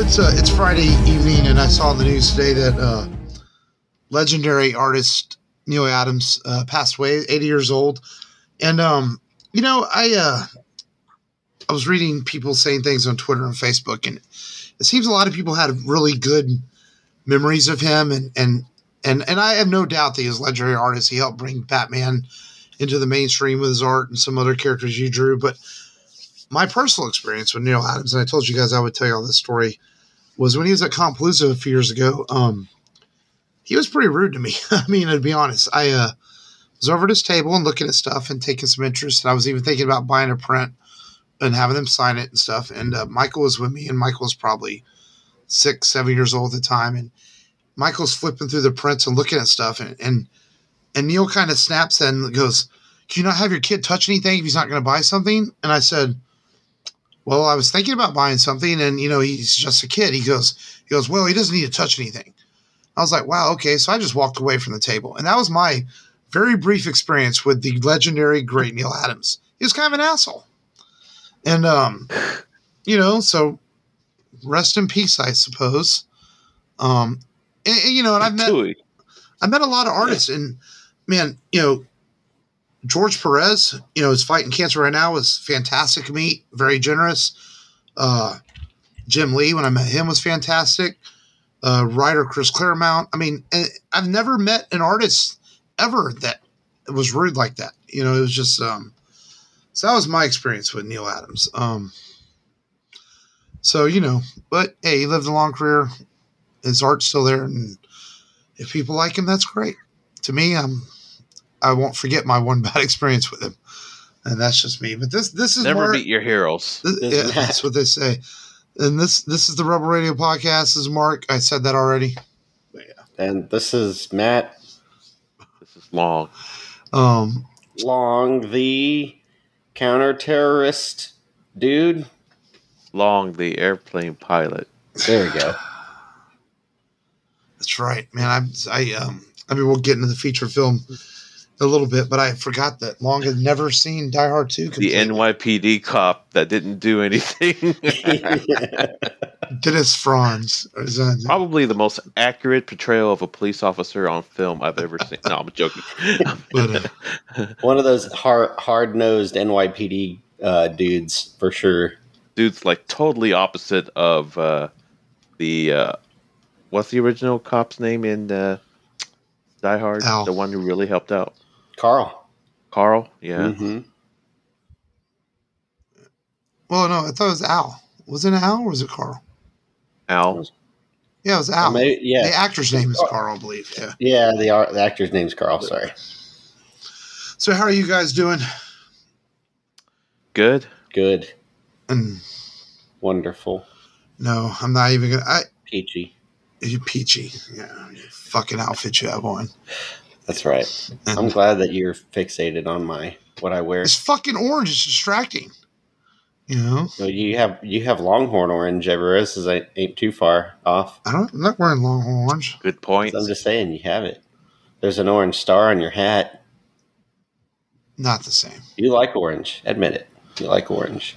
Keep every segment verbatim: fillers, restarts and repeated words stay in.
It's uh, it's Friday evening, and I saw in the news today that uh, legendary artist Neil Adams uh, passed away, eighty years old. And um, you know, I uh, I was reading people saying things on Twitter and Facebook, and it seems a lot of people had really good memories of him, and and and and I have no doubt that he was a legendary artist. He helped bring Batman into the mainstream with his art and some other characters you drew. But my personal experience with Neil Adams, and I told you guys I would tell you all this story, was when he was at Compalooza a few years ago. Um, he was pretty rude to me. I mean, to be honest, I uh, was over at his table and looking at stuff and taking some interest. And I was even thinking about buying a print and having them sign it and stuff. And uh, Michael was with me, and Michael was probably six, seven years old at the time. And Michael's flipping through the prints and looking at stuff. And and, and Neil kind of snaps and goes, "Can you not have your kid touch anything if he's not going to buy something?" And I said, "Well, I was thinking about buying something, and, you know, he's just a kid." He goes, he goes, "Well, he doesn't need to touch anything." I was like, wow, okay. So I just walked away from the table. And that was my very brief experience with the legendary, great Neil Adams. He was kind of an asshole. And, um, you know, so rest in peace, I suppose. Um, and, and, you know, and I've met, I met a lot of artists, and, man, you know, George Perez, you know, is fighting cancer right now, was fantastic to meet, very generous. Uh, Jim Lee, when I met him, was fantastic. Uh, writer Chris Claremont. I mean, I've never met an artist ever that was rude like that. You know, it was just, um, so that was my experience with Neil Adams. Um, so, you know, but hey, he lived a long career. His art's still there. And if people like him, that's great. To me, I'm, I won't forget my one bad experience with him. And that's just me. But this, this is never more, meet your heroes. This, yeah, that's what they say. And this this is the Rebel Radio Podcast. This is Mark. I said that already. But yeah. And this is Matt. This is Long. Um, Long, the counter-terrorist dude. Long, the airplane pilot. There we go. That's right, man. I, I, um, I mean, we'll get into the feature film a little bit, but I forgot that Long had never seen Die Hard two completely. The N Y P D cop that didn't do anything. Dennis Franz. Probably the most accurate portrayal of a police officer on film I've ever seen. No, I'm joking. But, uh, one of those hard, hard-nosed N Y P D uh, dudes, for sure. Dude's like totally opposite of uh, the, uh, what's the original cop's name in uh, Die Hard? Al. The one who really helped out. Carl. Carl, yeah. Mm-hmm. Well, no, I thought it was Al. Was it Al or was it Carl? Al. Yeah, it was Al. May, yeah. The actor's name is Carl, I believe. Yeah, yeah the, the actor's name's Carl, sorry. So how are you guys doing? Good. Good. And wonderful. No, I'm not even going to. Peachy. You're peachy. Yeah, your fucking outfit you have on. That's right. And I'm glad that you're fixated on my what I wear. It's fucking orange. It's distracting. You know? So you have you have Longhorn orange. Everest ain't, ain't too far off. I don't. I'm not wearing Longhorn orange. Good point. I'm just saying you have it. There's an orange star on your hat. Not the same. You like orange. Admit it. You like orange.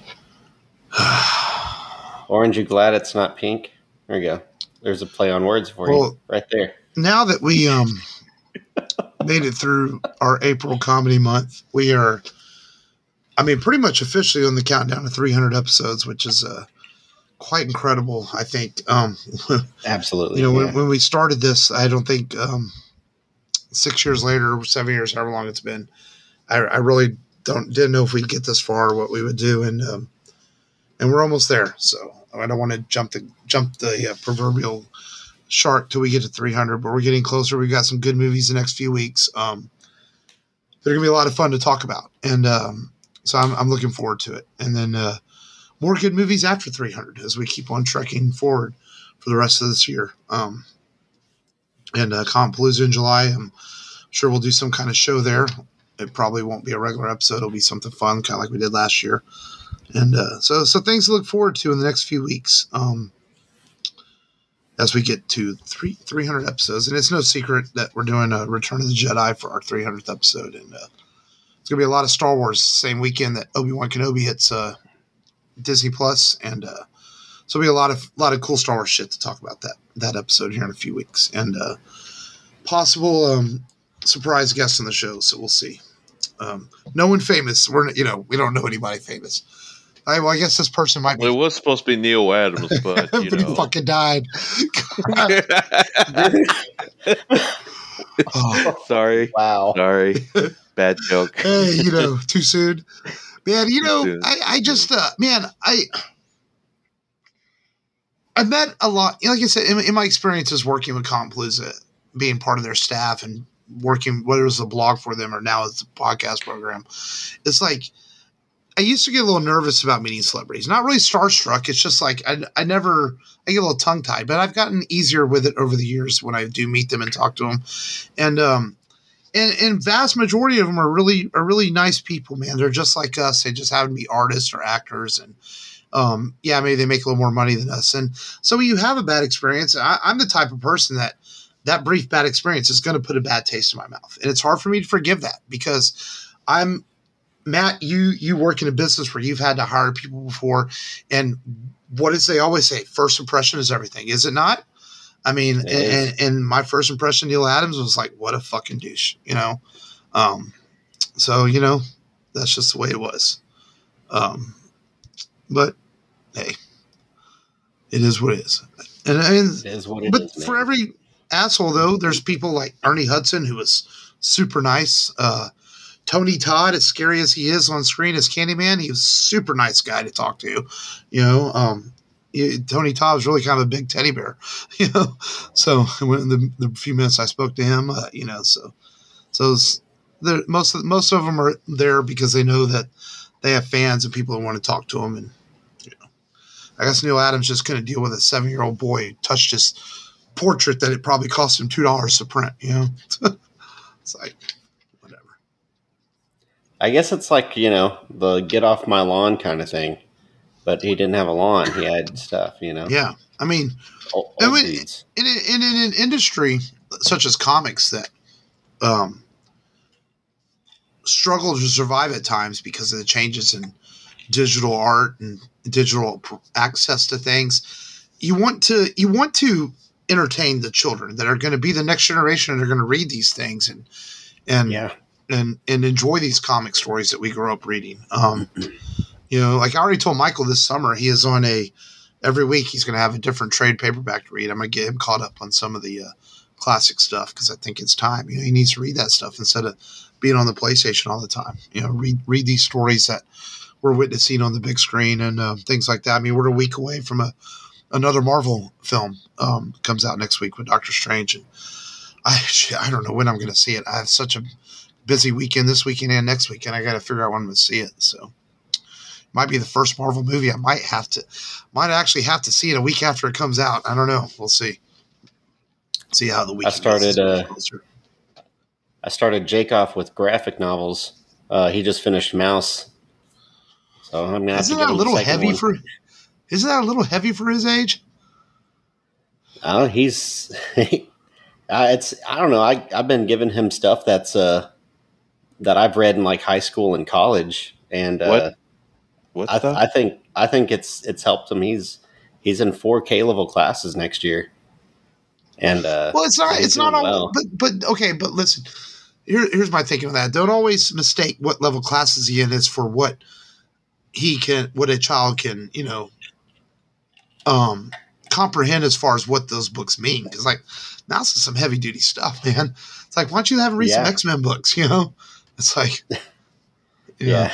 Orange, you glad it's not pink? There you go. There's a play on words for well, you right there. Now that we um made it through our April comedy month, we are, I mean, pretty much officially on the countdown to three hundred episodes, which is uh, quite incredible, I think. Um, Absolutely. You know, yeah. when, when we started this, I don't think um, six years later, seven years, however long it's been, I, I really don't didn't know if we'd get this far or what we would do, and um, and we're almost there. So I don't want to jump the jump the uh, proverbial shark till we get to three hundred, but we're getting closer. We've got some good movies the next few weeks. Um, they're gonna be a lot of fun to talk about, and um, so I'm, I'm looking forward to it. And then uh, more good movies after three hundred as we keep on trekking forward for the rest of this year. Um, and uh, Compalooza in July, I'm sure we'll do some kind of show there. It probably won't be a regular episode. It'll be something fun, kind of like we did last year. And uh, so, so things to look forward to in the next few weeks. Um, as we get to three, three hundred episodes. And it's no secret that we're doing a Return of the Jedi for our three hundredth episode. And uh, it's going to be a lot of Star Wars same weekend that Obi-Wan Kenobi hits uh, Disney Plus. And uh, so there'll be a lot of lot of cool Star Wars shit to talk about that that episode here in a few weeks, and uh, possible um, surprise guests on the show. So we'll see. Um, no one famous. We're you know we don't know anybody famous. I, well, I guess this person might be. Well, it was supposed to be Neil Adams, but you but know, he fucking died. Oh. Sorry. Wow. Sorry. Bad joke. Hey, you know, too soon. Man, you know, soon. I, I just, uh, man, I, I've met a lot, like I said, in, in my experiences working with Compalooza, being part of their staff and working, whether it was a blog for them or now it's a podcast program, it's like, I used to get a little nervous about meeting celebrities. Not really starstruck. It's just like I, I never – I get a little tongue-tied. But I've gotten easier with it over the years when I do meet them and talk to them. And um, and, and vast majority of them are really are really nice people, man. They're just like us. They just happen to be artists or actors. And, um, yeah, maybe they make a little more money than us. And so when you have a bad experience, I, I'm the type of person that that brief bad experience is going to put a bad taste in my mouth. And it's hard for me to forgive that because I'm – Matt, you you work in a business where you've had to hire people before, and what does they always say? First impression is everything, is it not? I mean, and, and, and my first impression, Neil Adams, was like, what a fucking douche, you know? Um, so, you know, that's just the way it was. Um, but, hey, it is what it is. And, and It is what it but is, for man. every asshole, though, there's people like Ernie Hudson, who was super nice. Uh, Tony Todd, as scary as he is on screen as Candyman, he was a super nice guy to talk to. You know, um, he, Tony Todd was really kind of a big teddy bear. You know, so when the, the few minutes I spoke to him, uh, you know, so so most of, most of them are there because they know that they have fans and people that want to talk to them. And you know, I guess Neil Adams just couldn't deal with a seven year old boy who touched his portrait that it probably cost him two dollars to print. You know, it's like. I guess it's like, you know, the get off my lawn kind of thing. But he didn't have a lawn. He had stuff, you know. Yeah. I mean, Old, I old mean dudes. in, in, in an industry such as comics that um, struggle to survive at times because of the changes in digital art and digital access to things, you want to you want to entertain the children that are going to be the next generation and are going to read these things and and Yeah. and and enjoy these comic stories that we grew up reading. Um, you know, like I already told Michael this summer, he is on a every week he's going to have a different trade paperback to read. I'm going to get him caught up on some of the uh, classic stuff because I think it's time. You know, he needs to read that stuff instead of being on the PlayStation all the time. You know, read read these stories that we're witnessing on the big screen and uh, things like that. I mean, we're a week away from a another Marvel film um, comes out next week with Doctor Strange, and I I don't know when I'm going to see it. I have such a busy weekend this weekend and next weekend. I got to figure out when I'm going to see it. So might be the first Marvel movie I might have to, might actually have to see it a week after it comes out. I don't know. We'll see. See how the weekend I started. Uh, goes. I started Jake off with graphic novels. Uh, he just finished Mouse, so I'm gonna have Isn't to that get a him little the second heavy one. for? Isn't that a little heavy for his age? Oh, he's. uh, it's. I don't know. I I've been giving him stuff that's uh that I've read in like high school and college, and uh, What? What I, stuff? I think I think it's it's helped him. He's he's in four K level classes next year, and uh, Well, it's not. he's It's not doing all. well. But but okay. But listen. Here, here's my thinking on that. Don't always mistake what level classes he in is for what he can, what a child can, you know, um, comprehend as far as what those books mean. Because like, Mouse is some heavy duty stuff, man. It's like, why don't you have him read some Yeah. X-Men books? You know, it's like, you know, Yeah.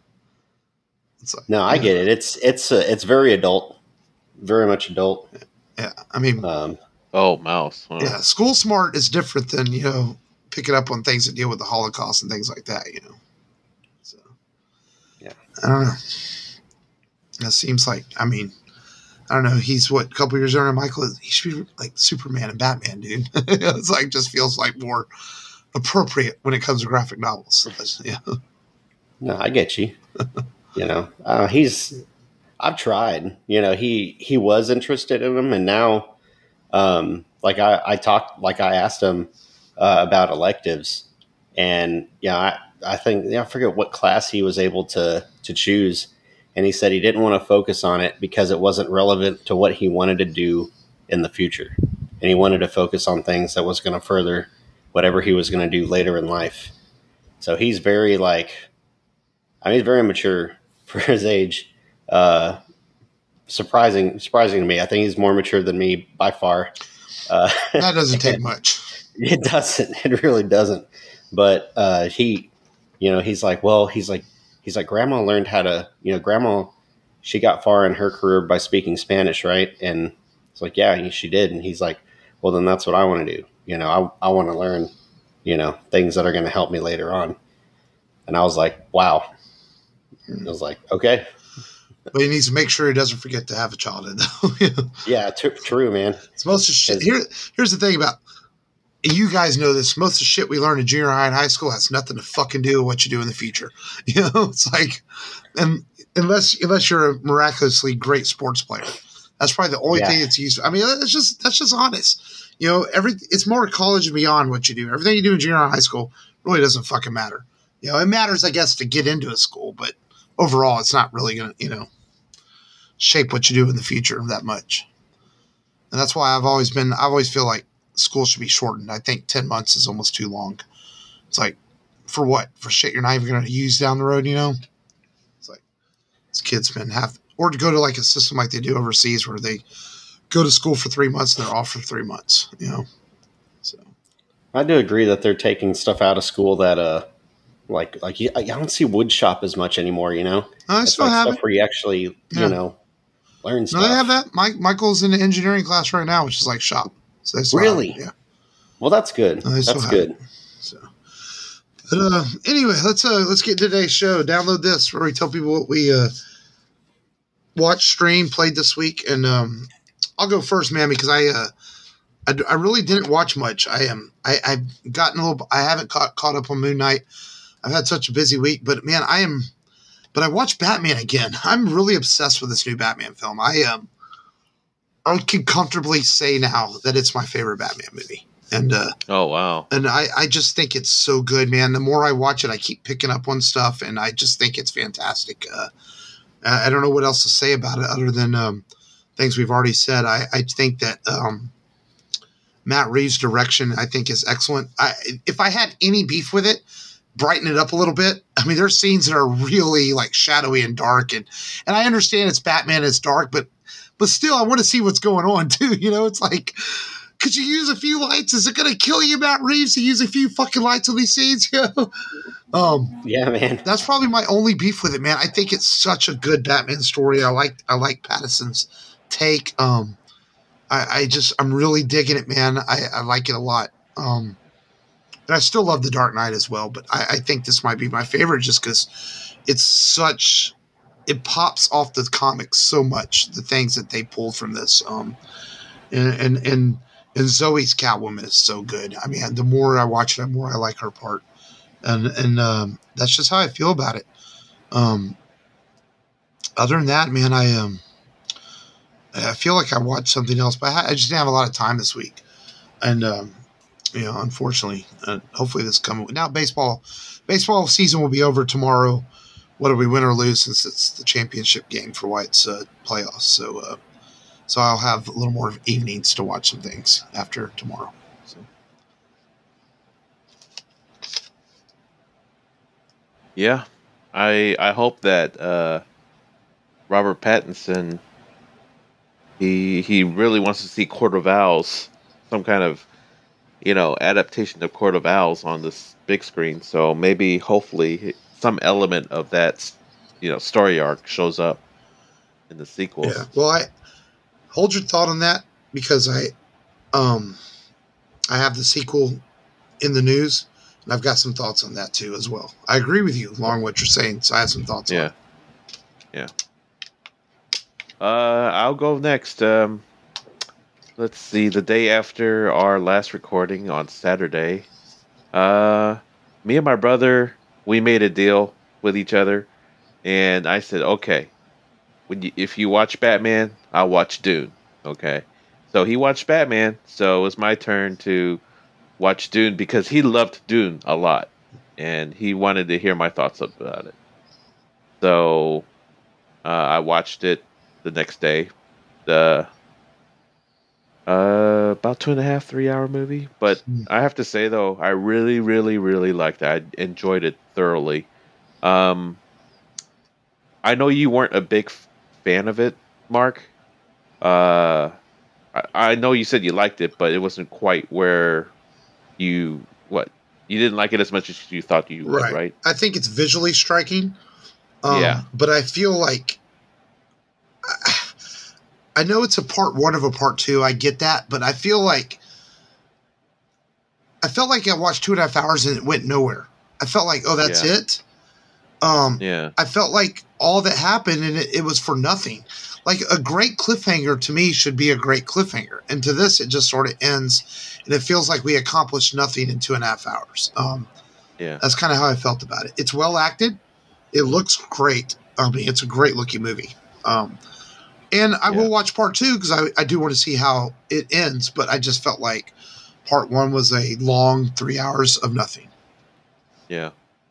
it's like, No, I yeah, get it. It's it's uh, it's very adult, very much adult. Yeah, I mean, Um, Oh, Mouse. Huh. yeah, school smart is different than you know picking up on things that deal with the Holocaust and things like that. You know, so Yeah. I don't know. It seems like, I mean, I don't know. He's what, a couple years younger than Michael. He should be like Superman and Batman, dude. It's like just feels like more appropriate when it comes to graphic novels. So that's- yeah, no, I get you. You know, uh, he's. I've tried. You know, he he was interested in them, and now, um, like I I talked, like I asked him uh, about electives, and yeah, I I think yeah, I forget what class he was able to to choose, and he said he didn't want to focus on it because it wasn't relevant to what he wanted to do in the future, and he wanted to focus on things that was going to further whatever he was going to do later in life. So he's very like, I mean, he's very mature for his age. Uh, surprising, surprising to me. I think he's more mature than me by far. Uh, that doesn't take much. It doesn't. It really doesn't. But uh, he, you know, he's like, well, he's like, he's like, Grandma learned how to, you know, Grandma, she got far in her career by speaking Spanish, right? And it's like, yeah, she did. And he's like, well, then that's what I want to do. You know, I I want to learn, you know, things that are going to help me later on. And I was like, wow. I was like, okay. But he needs to make sure he doesn't forget to have a childhood, though. Yeah, t- true, man. It's most of shit. Here, here's the thing about you guys know this. Most of the shit we learn in junior high and high school has nothing to fucking do with what you do in the future. You know, it's like, and unless unless you're a miraculously great sports player, that's probably the only Yeah. thing that's used. I mean, that's just that's just honest. You know, every it's more college and beyond what you do. Everything you do in junior high and high school really doesn't fucking matter. You know, it matters, I guess, to get into a school, but overall, it's not really gonna, you know, shape what you do in the future that much. And that's why I've always been, I always feel like school should be shortened. I think ten months is almost too long. It's like, for what? For shit you're not even going to use down the road, you know? It's like, these kids spend half, or to go to like a system like they do overseas where they go to school for three months and they're off for three months, you know? So. I do agree that they're taking stuff out of school that, uh, like, like you, I don't see wood shop as much anymore, you know? I It's still like have stuff it. where you actually, Yeah. you know, learn stuff. No, they have that. Mike, Michael's in the engineering class right now, which is like shop. So they still have Really? it, yeah. Well, that's good. No, they still That's have good. it. So, but uh, anyway, let's uh, let's get to today's show. Download this where we tell people what we uh, watched, streamed, played this week, and um, I'll go first, man, because I uh, I, I really didn't watch much. I am I I've gotten a little. I haven't caught caught up on Moon Knight. I've had such a busy week, but man, I am. But I watched Batman again. I'm really obsessed with this new Batman film. I um, I can comfortably say now that it's my favorite Batman movie. And uh, Oh wow! and I, I just think it's so good, man. The more I watch it, I keep picking up on stuff, and I just think it's fantastic. Uh, I don't know what else to say about it other than um, things we've already said. I, I think that um, Matt Reeves' direction, I think, is excellent. I, if I had any beef with it, brighten it up a little bit. I mean, there's scenes that are really like shadowy and dark, and and I understand it's Batman, it's dark, but but still, I want to see what's going on too. You know, it's like, could you use a few lights? Is it going to kill you, Matt Reeves, to use a few fucking lights on these scenes? You know? um, Yeah, man. that's probably my only beef with it, man. I think it's such a good Batman story. I like I like Pattinson's take. Um, I, I just I'm really digging it, man. I, I like it a lot. Um, and I still love The Dark Knight as well, but I, I think this might be my favorite just because it's such it pops off the comics so much. The things that they pulled from this, um, and and and. And Zoe's Catwoman is so good. I mean, the more I watch it, the more I like her part. And and um, that's just how I feel about it. Um, other than that, man, I um, I feel like I watched something else, but I, I just didn't have a lot of time this week. And um, you know, unfortunately, uh, hopefully this coming now baseball baseball season will be over tomorrow, whether we win or lose, since it's the championship game for White's uh, playoffs. So. Uh, So I'll have a little more evenings to watch some things after tomorrow. So. Yeah, I I hope that uh, Robert Pattinson he he really wants to see Court of Owls, some kind of you know adaptation of Court of Owls on this big screen. So maybe hopefully some element of that you know story arc shows up in the sequels. Yeah. Well, I hold your thought on that because I um I have the sequel in the news. And I've got some thoughts on that too as well. I agree with you along what you're saying, so I have some thoughts Yeah. on it. Yeah. Uh, I'll go next. Um, let's see. The day after our last recording on Saturday, uh, me and my brother, we made a deal with each other, and I said, okay, when you, if you watch Batman, I'll watch Dune. Okay. So he watched Batman, so it was my turn to watch Dune because he loved Dune a lot, and he wanted to hear my thoughts about it. So Uh, I watched it the next day. The uh, about two and a half, three hour movie. But Hmm. I have to say though, I really, really, really liked it. I enjoyed it thoroughly. Um, I know you weren't a big f- fan of it, Mark. Uh, I, I know you said you liked it, but it wasn't quite where you what you didn't like it as much as you thought you would, Right. right? I think it's visually striking, Yeah, um, but I feel like I know it's a part one of a part two. I get that, but I feel like I felt like I watched two and a half hours and it went nowhere. I felt like, oh, that's yeah, it. Um, yeah, I felt like all that happened and it, it was for nothing. Like a great cliffhanger to me should be a great cliffhanger, and to this it just sort of ends, and it feels like we accomplished nothing in two and a half hours. Um, yeah, that's kind of how I felt about it. It's well acted. It looks great. I mean, it's a great looking movie. Um, and I yeah, will watch part two because I, I do want to see how it ends. But I just felt like part one was a long three hours of nothing. yeah.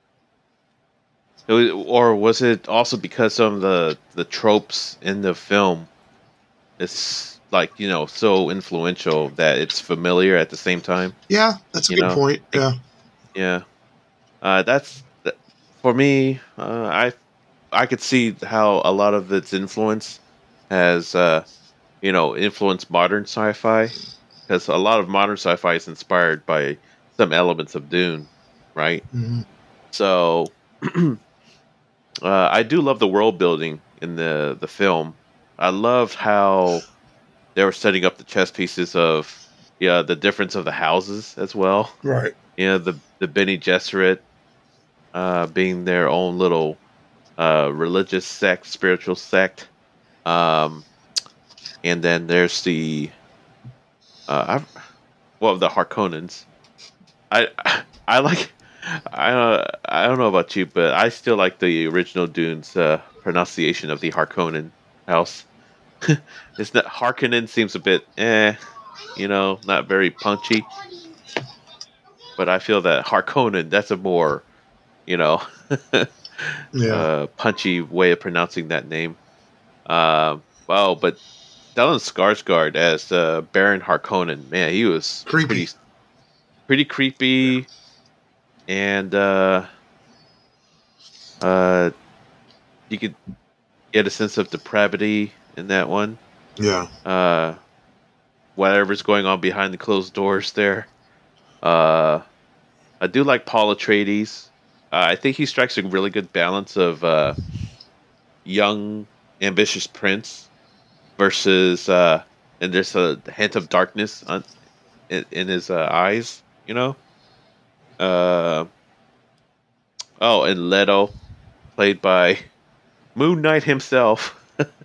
It was, or was it also because some of the the tropes in the film? It's like you know so influential that it's familiar at the same time. Yeah, that's a You good know, point. like, Yeah. yeah. Uh, that's that, for me. Uh, I I could see how a lot of its influence has uh, you know influenced modern sci-fi because a lot of modern sci-fi is inspired by some elements of Dune, right? Mhm. So uh, I do love the world building in the the film. I loved how they were setting up the chess pieces of yeah the difference of the houses as well. Right. You know the the Bene Gesserit uh, being their own little uh, religious sect, spiritual sect. Um, and then there's the uh, I, well the Harkonnens. I I like I uh, I don't know about you, but I still like the original Dune's uh, pronunciation of the Harkonnen house. It's not Harkonnen seems a bit eh, you know, not very punchy. But I feel that Harkonnen that's a more you know Yeah. uh, punchy way of pronouncing that name. Um, wow, but Stellan Skarsgård as uh, Baron Harkonnen, man, he was Creepy. pretty pretty creepy, and uh, uh, you could get a sense of depravity in that one. Yeah. Uh, whatever's going on behind the closed doors there. Uh, I do like Paul Atreides. Uh, I think he strikes a really good balance of uh, young, ambitious prince versus, uh, and there's a hint of darkness on, in, in his uh, eyes. You know. Uh, oh, and Leto, played by Moon Knight himself.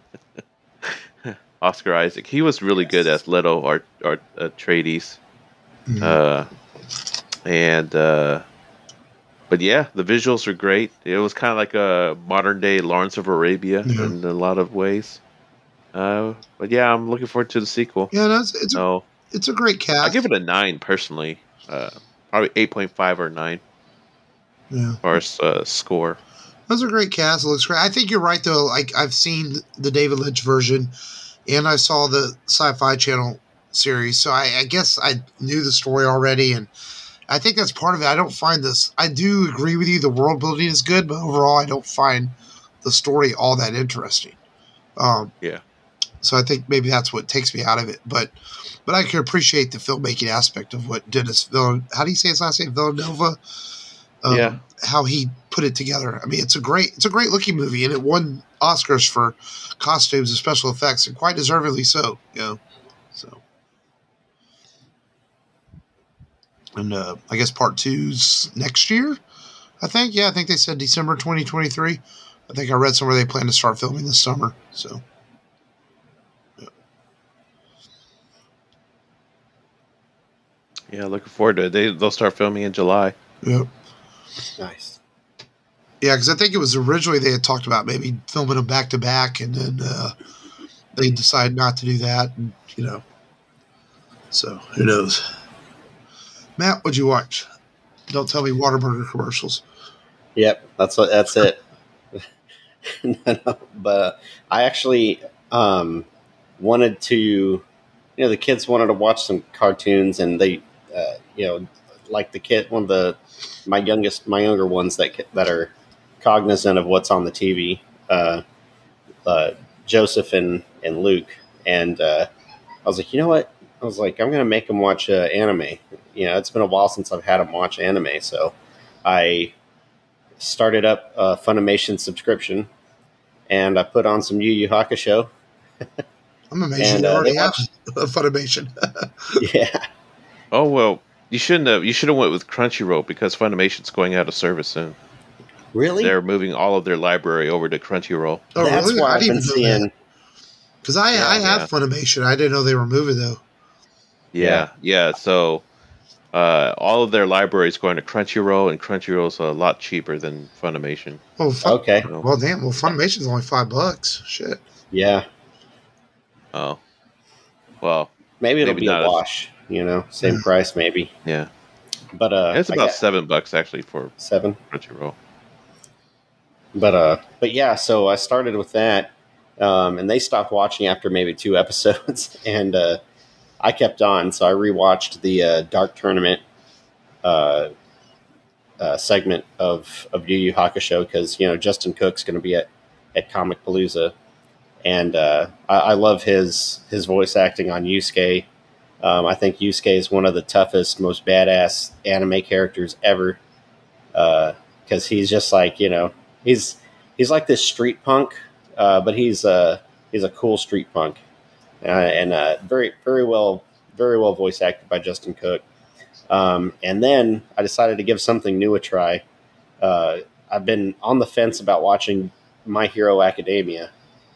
Oscar Isaac. He was really good as Leto or or uh, Atreides. Mhm. Uh, and uh, but yeah, the visuals are great. It was kind of like a modern day Lawrence of Arabia Yeah. in a lot of ways. Uh, but yeah, I'm looking forward to the sequel. Yeah. No, it's, it's a So it's a great I give cast. it a nine personally. Uh, probably eight point five or nine Yeah. as far as uh, score. That's a great cast. It looks great. I think you're right though. Like I've seen the David Lynch version, and I saw the Sci-Fi Channel series, so I, I guess I knew the story already, and I think that's part of it. I don't find this. I do agree with you. The world building is good, but overall, I don't find the story all that interesting. Um, Yeah, so I think maybe that's what takes me out of it. But but I can appreciate the filmmaking aspect of what Dennis Villan. How do you say his last name? Villanova. yeah, Um, how he put it together. I mean, it's a great it's a great looking movie, and it won Oscars for costumes and special effects, and quite deservedly so. You know, so. And uh, I guess part two's next year. I think. Yeah, I think they said December twenty twenty-three. I think I read somewhere they plan to start filming this summer. So, yeah. yeah. Looking forward to it. They they'll start filming in July. Yeah. Nice. Yeah, because I think it was originally they had talked about maybe filming them back to back, and then uh, they decided not to do that. And, you know, so who knows? Matt, what'd you watch? Don't tell me Whataburger commercials. Yep, that's what. That's it. no, no, but uh, I actually um, wanted to, you know, the kids wanted to watch some cartoons, and they, uh, you know, like the kid, one of the my youngest, my younger ones that that are cognizant of what's on the T V, uh, uh, Joseph and and Luke, and uh, I was like, you know what? I was like, I'm gonna make them watch uh, anime. You know, it's been a while since I've had them watch anime, so I started up a Funimation subscription, and I put on some Yu Yu Hakusho. I'm amazed And, you uh, already they have watched- a Funimation. Yeah, Oh well, you shouldn't have. You should have went with Crunchyroll because Funimation's going out of service soon. really? They're moving all of their library over to Crunchyroll. Oh, That's really? why I I've didn't been even know that. seeing. Because I, Yeah, I have yeah. Funimation. I didn't know they were moving, though. Yeah, yeah. So uh, all of their library is going to Crunchyroll, and Crunchyroll's a lot cheaper than Funimation. Oh, fun- Okay, So, Well, damn. Well, Funimation's only five bucks. Shit. yeah, oh, well, maybe it'll maybe be a not as wash. You know, same Yeah. price maybe, yeah. but uh, It's I about got seven bucks actually for seven. Crunchyroll. But uh, but yeah, so I started with that, um, and they stopped watching after maybe two episodes, and uh, I kept on. So I rewatched the uh, Dark Tournament uh, uh, segment of of Yu Yu Hakusho because you know Justin Cook's going to be at at Comic Palooza, and uh, I, I love his his voice acting on Yusuke. Um, I think Yusuke is one of the toughest, most badass anime characters ever because he's just like you know he's he's like this street punk, uh, but he's uh, he's a cool street punk, uh, and uh, very very well very well voice acted by Justin Cook. Um, and then I decided to give something new a try. Uh, I've been on the fence about watching My Hero Academia,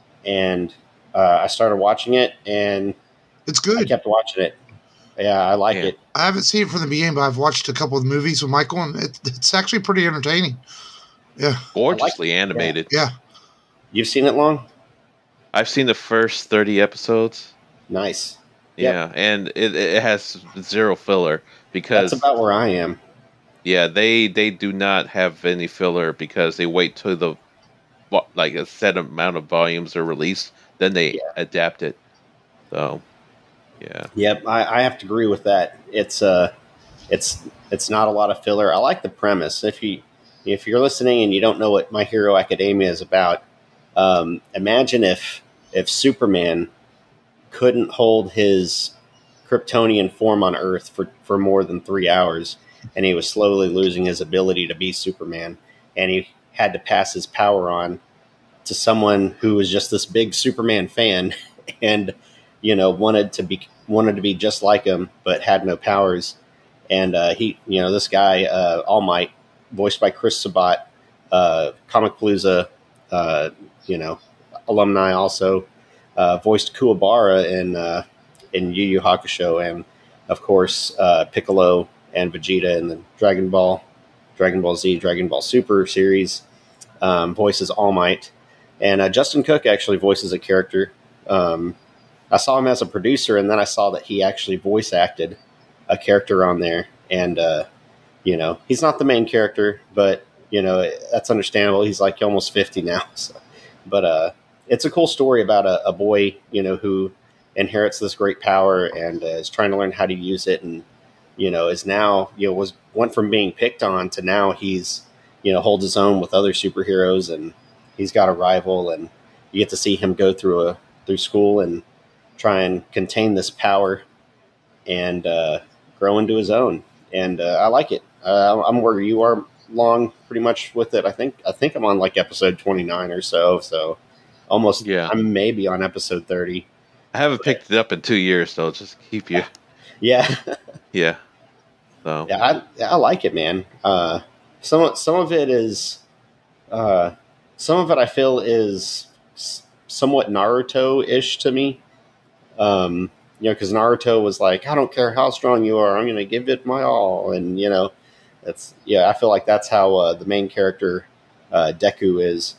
and uh, I started watching it, and It's I good. kept watching it. Yeah, I like Yeah. it. I haven't seen it from the beginning, but I've watched a couple of movies with Michael, and it, it's actually pretty entertaining. Yeah. Gorgeously animated. Yeah. You've seen it long? I've seen the first thirty episodes. Nice. Yeah, and it, it has zero filler because That's about where I am. yeah, they they do not have any filler because they wait till the vo- like a set amount of volumes are released, then they Yeah. adapt it. So, yeah. Yep, I, I have to agree with that. It's uh, it's it's not a lot of filler. I like the premise. If you if you're listening and you don't know what My Hero Academia is about, um, imagine if if Superman couldn't hold his Kryptonian form on Earth for, for more than three hours, and he was slowly losing his ability to be Superman, and he had to pass his power on to someone who was just this big Superman fan, and you know wanted to be wanted to be just like him, but had no powers. And uh, he, you know, this guy, uh, All Might, voiced by Chris Sabat, uh, Comic Palooza, uh, you know, alumni also, uh, voiced Kuwabara in uh, in Yu Yu Hakusho, and of course uh, Piccolo and Vegeta in the Dragon Ball, Dragon Ball Z, Dragon Ball Super series, um, voices All Might, and uh, Justin Cook actually voices a character. Um, I saw him as a producer, and then I saw that he actually voice acted a character on there, and uh, you know he's not the main character, but you know that's understandable. He's like almost fifty now, so. But uh, it's a cool story about a, a boy, you know, who inherits this great power and uh, is trying to learn how to use it, and you know is now you know was went from being picked on to now he's you know holds his own with other superheroes, and he's got a rival, and you get to see him go through a through school and try and contain this power and uh, grow into his own. And uh, I like it. Uh, I'm where you are, long, pretty much with it. I think I think I'm on like episode twenty-nine or so. So almost, Yeah. I'm maybe on episode thirty. I haven't picked it up in two years, so just keep you. Yeah, Yeah. So, yeah, I I like it, man. Uh, some some of it is, uh, some of it I feel is s- somewhat Naruto-ish to me. Um, you know, because Naruto was like, I don't care how strong you are, I'm going to give it my all, and you know, that's yeah. I feel like that's how uh, the main character uh, Deku is,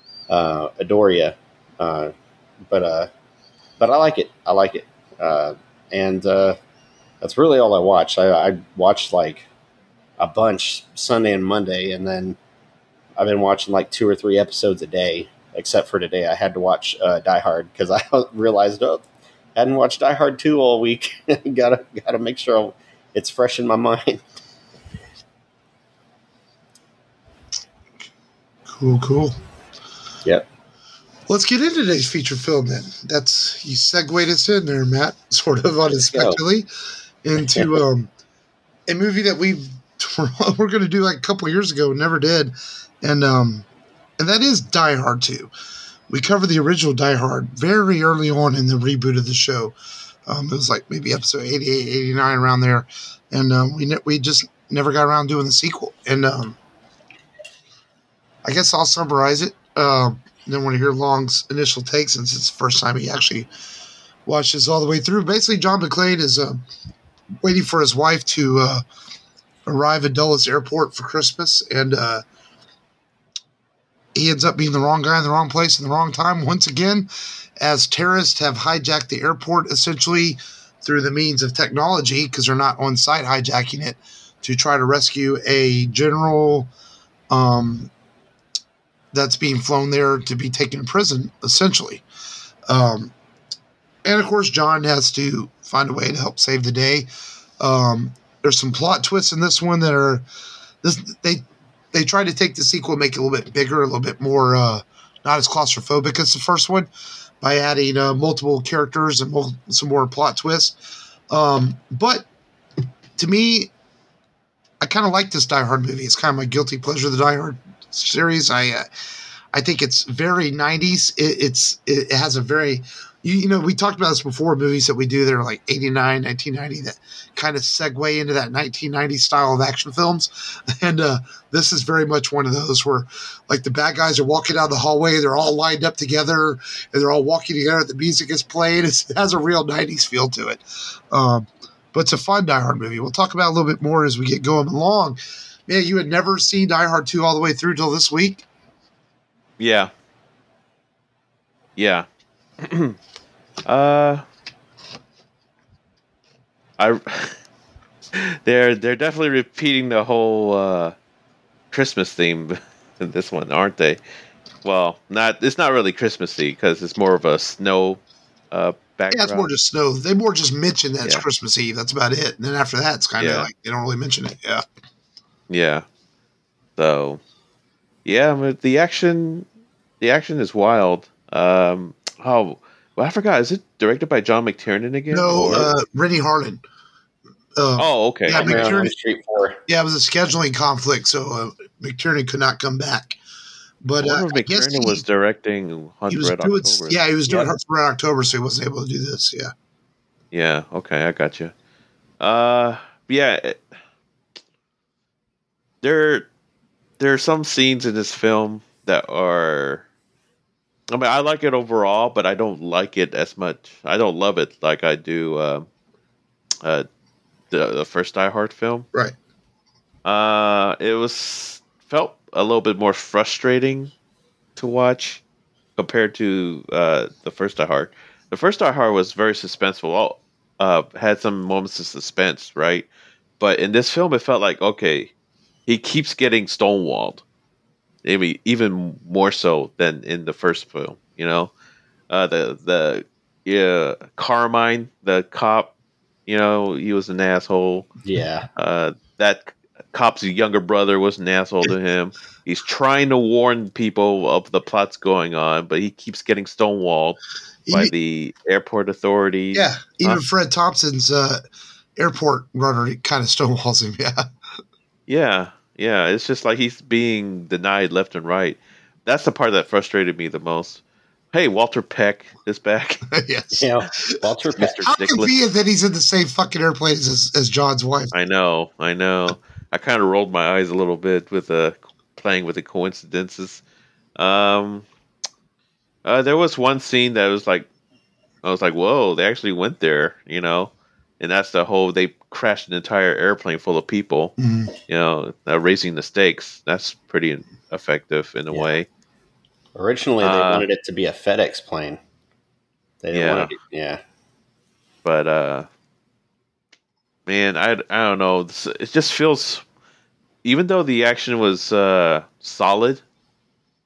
uh, Adoria, uh, but uh, but I like it. I like it, uh, and uh, that's really all I watched. I, I watched like a bunch Sunday and Monday, and then I've been watching like two or three episodes a day. except for today. I had to watch uh, Die Hard because I realized, oh, hadn't watched Die Hard two all week. gotta gotta make sure it's fresh in my mind. Cool, cool. Yep. Let's get into today's feature film then. That's you segued us in there, Matt, sort of unexpectedly, into um, a movie that we we're going to do like a couple years ago, and never did, and um, and that is Die Hard two. We covered the original Die Hard very early on in the reboot of the show. Um, it was like maybe episode eighty-eight, eighty-nine around there, and um, we ne- we just never got around doing the sequel. And um, I guess I'll summarize it. Uh, then want to hear Long's initial take since it's the first time he actually watched this all the way through. Basically, John McClane is uh, waiting for his wife to uh, arrive at Dulles Airport for Christmas, and uh, he ends up being the wrong guy in the wrong place in the wrong time once again, as terrorists have hijacked the airport essentially through the means of technology, because they're not on site hijacking it, to try to rescue a general um, that's being flown there to be taken to prison, essentially. Um, and, of course, John has to find a way to help save the day. Um, there's some plot twists in this one that are this, – they they try to take the sequel and make it a little bit bigger, a little bit more uh, not as claustrophobic as the first one by adding uh, multiple characters and mul- some more plot twists. Um, but to me, I kind of like this Die Hard movie. It's kind of my guilty pleasure, the Die Hard series. I uh, I think it's very nineties. It, it's it has a very you, you know we talked about this before. Movies that we do that are like eighty-nine, nineteen ninety that kind of segue into that nineteen ninety style of action films, and uh, this is very much one of those where like the bad guys are walking down the hallway, they're all lined up together, and they're all walking together. The music is playing. It's, it has a real nineties feel to it. Um, but it's a fun Die Hard movie. We'll talk about it a little bit more as we get going along. Man, you had never seen Die Hard two all the way through till this week? Yeah. Yeah. uh I they're they're definitely repeating the whole uh Christmas theme in this one, aren't they? Well, not it's not really Christmassy because it's more of a snow uh backdrop. Yeah, it's more just snow. They more just mention that it's Yeah. Christmas Eve. That's about it. And then after that, it's kind of Yeah. like they don't really mention it. Yeah. Yeah. So, yeah, but the action, the action is wild. Um, oh, well, I forgot. Is it directed by John McTiernan again? No, or- uh, Rennie Harlan. Uh, oh, okay. yeah, Nightmare on Elm McTiernan- Street four. Yeah, it was a scheduling conflict, so uh, McTiernan could not come back. But I uh, wonder I if guess McTiernan he, was directing Hunt he for was Red doing, October. yeah, he was doing Yep. Hunt for Red October, so he wasn't able to do this. Yeah. Yeah. Okay, I got you. Uh, yeah. It, there, there are some scenes in this film that are. I mean, I like it overall, but I don't like it as much. I don't love it like I do. Uh, uh, the the first Die Hard film. Right. Uh, it was felt a little bit more frustrating to watch compared to uh, the first Die Hard. The first Die Hard was very suspenseful. All, uh, had some moments of suspense, right? But in this film, it felt like okay, he keeps getting stonewalled. Maybe even more so than in the first film. You know, uh, the the yeah Carmine, the cop. You know, he was an asshole. Yeah. Uh, that cop's younger brother was an asshole to him. He's trying to warn people of the plots going on, but he keeps getting stonewalled by Even- the airport authorities. Yeah, even Huh? Fred Thompson's uh, airport runner kind of stonewalls him. Yeah. Yeah, yeah. It's just like he's being denied left and right. That's the part that frustrated me the most. Hey, Walter Peck is back. Yes. Yeah. Walter Peck. Mister How Nicholas. convenient that he's in the same fucking airplane as, as John's wife. I know, I know. I kind of rolled my eyes a little bit with uh, playing with the coincidences. Um, uh, there was one scene that was like, I was like, whoa, they actually went there, you know? And that's the whole, they crashed an entire airplane full of people, Mhm. you know, uh, raising the stakes. That's pretty effective in a Yeah. way. Originally, they Uh, wanted it to be a FedEx plane. They didn't Yeah. want it. Yeah. But, uh, man, I, I don't know. This- It just feels, even though the action was uh, solid,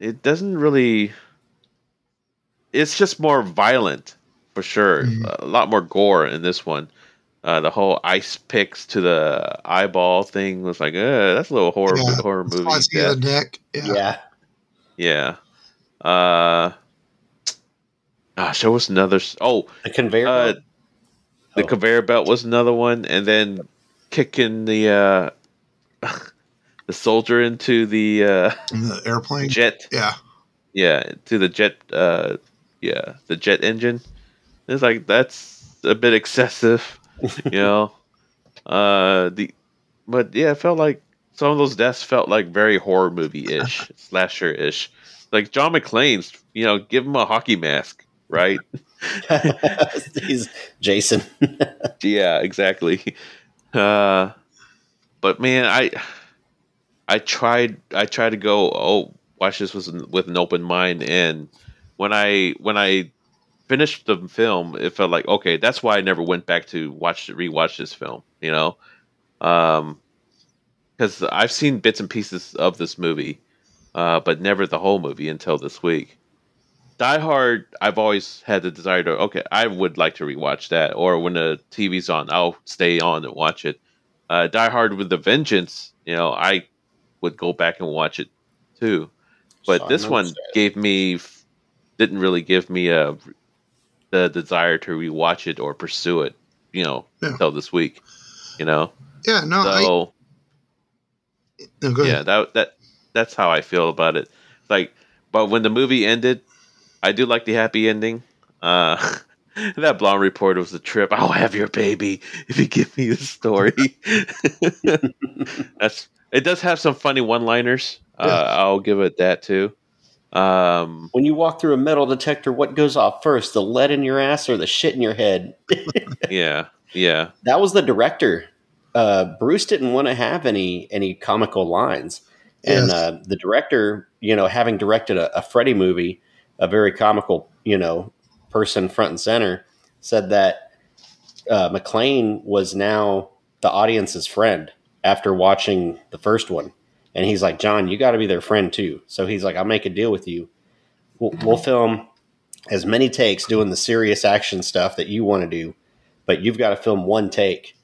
it doesn't really. It's just more violent for sure. Mhm. A lot more gore in this one. Uh, the whole ice picks to the eyeball thing was like, uh, that's a little horror Yeah, horror that's why I movie see the death. neck. Yeah, Yeah. Yeah. Uh, gosh, there was another. s- Oh, The conveyor uh, belt. the Oh. conveyor belt was another one, and then kicking the uh, the soldier into the uh, and the airplane. jet. Yeah, Yeah, to the jet. Uh, yeah, the jet engine. It's like that's a bit excessive, you know. Uh, the but yeah, it felt like some of those deaths felt like very horror movie ish, slasher ish. Like John McClane's, you know, give him a hockey mask, right? He's Jason. Yeah, exactly. Uh, but man, I I tried I tried to go. Oh, watch this with with an open mind, and when I when I finished the film, it felt like okay, that's why I never went back to watch rewatch this film. You know, um, because I've seen bits and pieces of this movie, uh, but never the whole movie until this week. Die Hard, I've always had the desire to. Okay, I would like to rewatch that, or when the T V's on, I'll stay on and watch it. Uh, Die Hard with the Vengeance, you know, I would go back and watch it too. But this Simon one says. gave me didn't really give me a the desire to rewatch it or pursue it, you know, Yeah. until this week, you know. yeah. No, I. So No, go yeah, ahead. that that that's how I feel about it. Like, but when the movie ended, I do like the happy ending. Uh, that blonde reporter was a trip. I'll have your baby if you give me the story. That's it. Does have some funny one-liners. Uh, Yeah. I'll give it that too. Um, When you walk through a metal detector, what goes off first? The lead in your ass or the shit in your head? yeah, yeah, That was the director. Uh, Bruce didn't want to have any any comical lines, and Yes. uh, the director, you know, having directed a, a Freddy movie, a very comical, you know, person front and center, said that uh, McClane was now the audience's friend after watching the first one, and he's like, John, you got to be their friend too. So he's like, I'll make a deal with you. We'll, we'll film as many takes doing the serious action stuff that you want to do, but you've got to film one take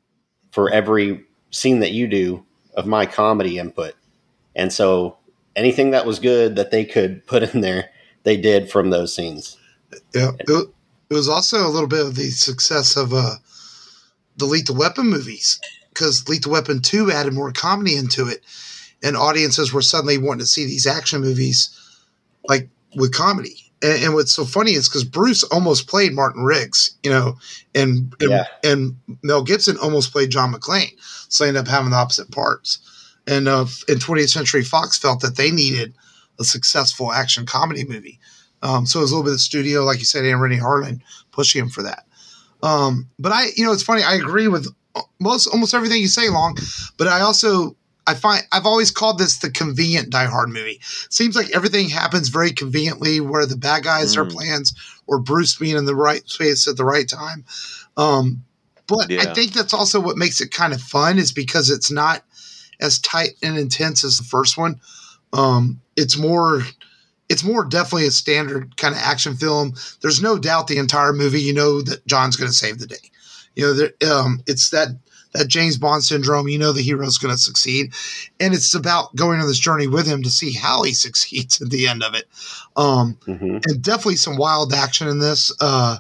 for every scene that you do of my comedy input. And so anything that was good that they could put in there, they did from those scenes. Yeah. It, wa- it was also a little bit of the success of uh, the Lethal Weapon movies because Lethal Weapon two added more comedy into it, and audiences were suddenly wanting to see these action movies like with comedy. And, and what's so funny is because Bruce almost played Martin Riggs, you know, and and, Yeah. and Mel Gibson almost played John McClane, so they ended up having the opposite parts. And uh, in twentieth Century Fox felt that they needed a successful action comedy movie. Um, so it was a little bit of the studio, like you said, and Rennie Harlan pushing him for that. Um, but I, you know, it's funny. I agree with most almost everything you say, Long. But I also I find I've always called this the convenient Die Hard movie. Seems like everything happens very conveniently, where the bad guys Mm. are plans or Bruce being in the right space at the right time. Um, but I Yeah. think that's also what makes it kind of fun, is because it's not as tight and intense as the first one. Um, it's more. It's more definitely a standard kind of action film. There's no doubt the entire movie, you know that John's going to save the day. You know, there, um, it's that that James Bond syndrome. You know the hero's going to succeed, and it's about going on this journey with him to see how he succeeds at the end of it. Um, Mm-hmm. and definitely some wild action in this, uh,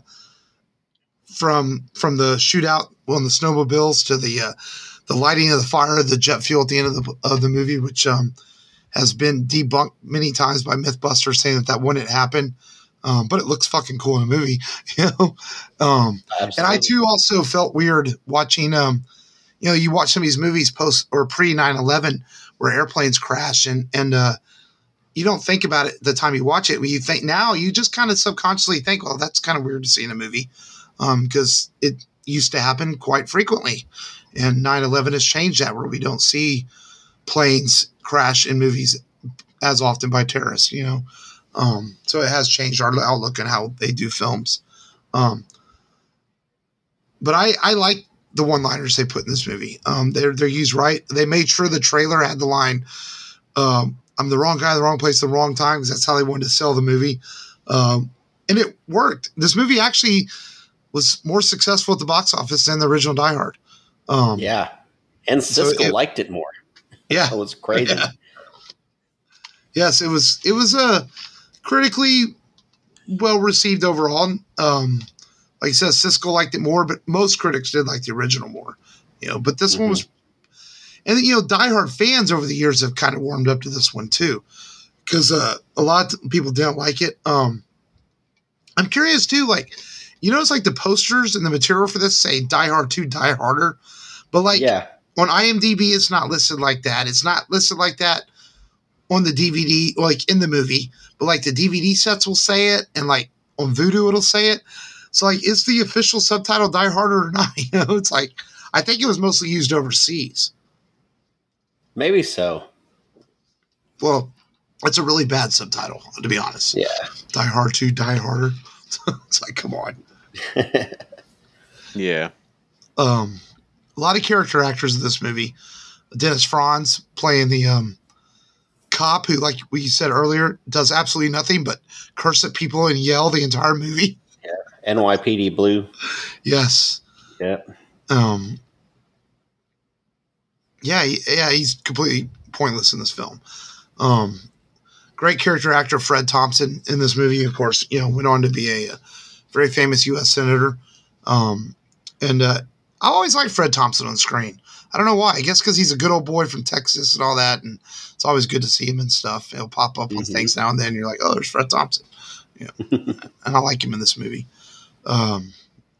from from the shootout on the snowmobiles to the uh, the lighting of the fire, the jet fuel at the end of the of the movie, which um, has been debunked many times by MythBusters, saying that that wouldn't happen. Um, but it looks fucking cool in a movie, you know. Um, and I too also felt weird watching. Um, you know, you watch some of these movies post or pre nine eleven where airplanes crash, and and uh, you don't think about it the time you watch it. When you think now, you just kind of subconsciously think, well, that's kind of weird to see in a movie, because um, it used to happen quite frequently, and nine eleven has changed that, where we don't see planes crash in movies as often by terrorists, you know. Um, so it has changed our outlook on how they do films. Um, but I, I like the one-liners they put in this movie. Um, they're they're used right. They made sure the trailer had the line, um, I'm the wrong guy, the wrong place, the wrong time, because that's how they wanted to sell the movie. Um, and it worked. This movie actually was more successful at the box office than the original Die Hard. Um, yeah. And Siskel so it, liked it more. Yeah. It was crazy. Yeah. Yes, it was it was uh, critically well received overall. Um, like I said, Siskel liked it more, but most critics did like the original more. You know, but this mm-hmm. one was, and you know, Die Hard fans over the years have kind of warmed up to this one too, because uh, a lot of people didn't like it. Um, I'm curious too, like, you know, it's like the posters and the material for this say Die Hard two, Die Harder, but like yeah. on IMDb, it's not listed like that. It's not listed like that on the D V D, like in the movie, but like the D V D sets will say it, and like on Vudu it'll say it. So like, is the official subtitle Die Harder or not? You know, it's like, I think it was mostly used overseas. Maybe so. Well, it's a really bad subtitle, to be honest. Yeah. Die Hard two, Die Harder. It's like, come on. Yeah. Um, a lot of character actors in this movie. Dennis Franz playing the um, cop who, like we said earlier, does absolutely nothing but curse at people and yell the entire movie. Yeah. N Y P D Blue. Yes. Yeah. Um. Yeah, he, yeah, he's completely pointless in this film. Um, great character actor Fred Thompson in this movie, of course, you know, went on to be a, a very famous U S senator. Um, and uh, I always like Fred Thompson on screen. I don't know why. I guess because he's a good old boy from Texas and all that, and it's always good to see him and stuff. He'll pop up mm-hmm. on things now and then. And you're like, oh, there's Fred Thompson. Yeah, and I like him in this movie. Um,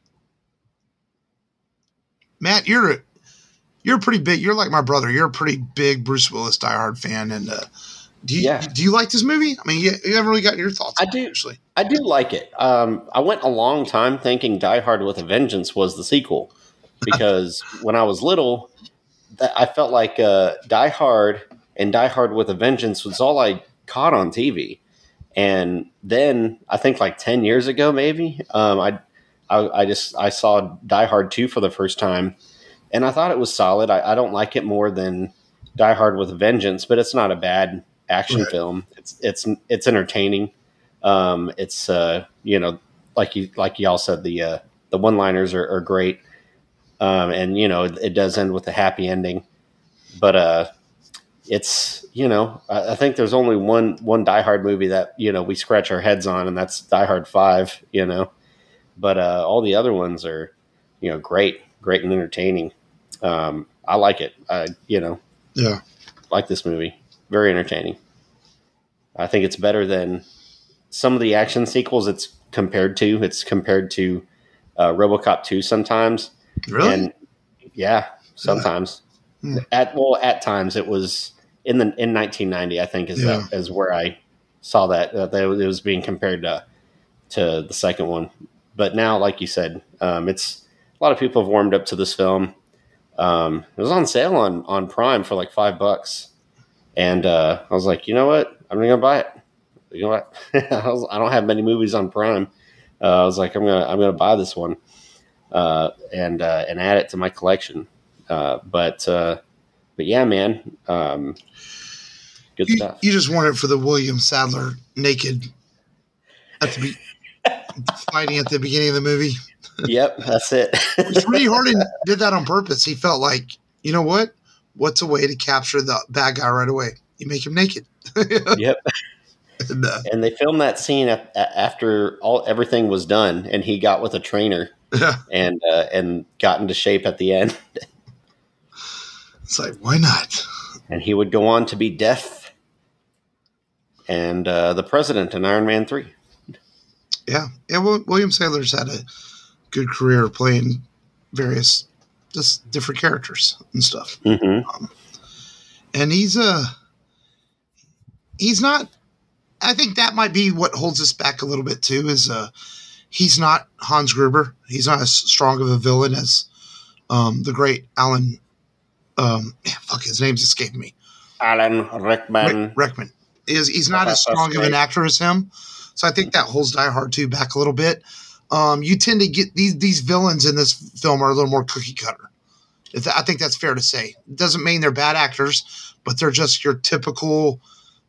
Matt, you're a, you're pretty big. You're like my brother. You're a pretty big Bruce Willis Die Hard fan, and uh, do you yeah. do you like this movie? I mean, you, you haven't really gotten your thoughts. I on do. It, actually. I do like it. Um, I went a long time thinking Die Hard with a Vengeance was the sequel because when I was little, that I felt like uh, Die Hard and Die Hard with a Vengeance was all I caught on T V. And then I think like ten years ago, maybe um, I, I I just I saw Die Hard two for the first time, and I thought it was solid. I, I don't like it more than Die Hard with a Vengeance, but it's not a bad action right. film. It's it's it's entertaining. Um, it's uh, you know, like you like y'all said, the uh, the one liners are, are great, um, and you know it, it does end with a happy ending. But uh, it's you know I, I think there's only one one Die Hard movie that you know we scratch our heads on, and that's Die Hard five. You know, but uh, all the other ones are you know great, great and entertaining. Um, I like it. I you know yeah like this movie. Very entertaining. I think it's better than some of the action sequels it's compared to. It's compared to uh, RoboCop two sometimes. Really? And yeah, sometimes. Yeah. At well, at times it was in the in nineteen ninety. I think is yeah. that, is where I saw that uh, that it was being compared to to the second one. But now, like you said, um, it's a lot of people have warmed up to this film. Um, it was on sale on on Prime for like five bucks. And uh, I was like, you know what? I'm gonna buy it. You know what? I, was, I don't have many movies on Prime. Uh, I was like, I'm gonna I'm gonna buy this one uh, and uh, and add it to my collection. Uh, but uh, but yeah, man, um, good you, stuff. You just want it for the William Sadler naked at the be- fighting at the beginning of the movie. Yep, that's it. Rudy Harden did that on purpose. He felt like, you know what? What's a way to capture the bad guy right away? You make him naked. Yep. And, uh, and they filmed that scene after all everything was done, and he got with a trainer yeah. and uh, and got into shape at the end. It's like, why not? And he would go on to be Death and uh, the President in Iron Man three. Yeah, yeah. Well, William Sadler's had a good career playing various just different characters and stuff. Mm-hmm. Um, and he's uh he's not. I think that might be what holds us back a little bit too. Is uh he's not Hans Gruber. He's not as strong of a villain as um the great Alan. Um, fuck, his name's escaping me. Alan Rickman. Rick, Rickman is he's not as strong of an actor as him. So I think that holds Die Hard two back a little bit. Um, you tend to get these these villains in this film are a little more cookie cutter. If I think that's fair to say. It doesn't mean they're bad actors, but they're just your typical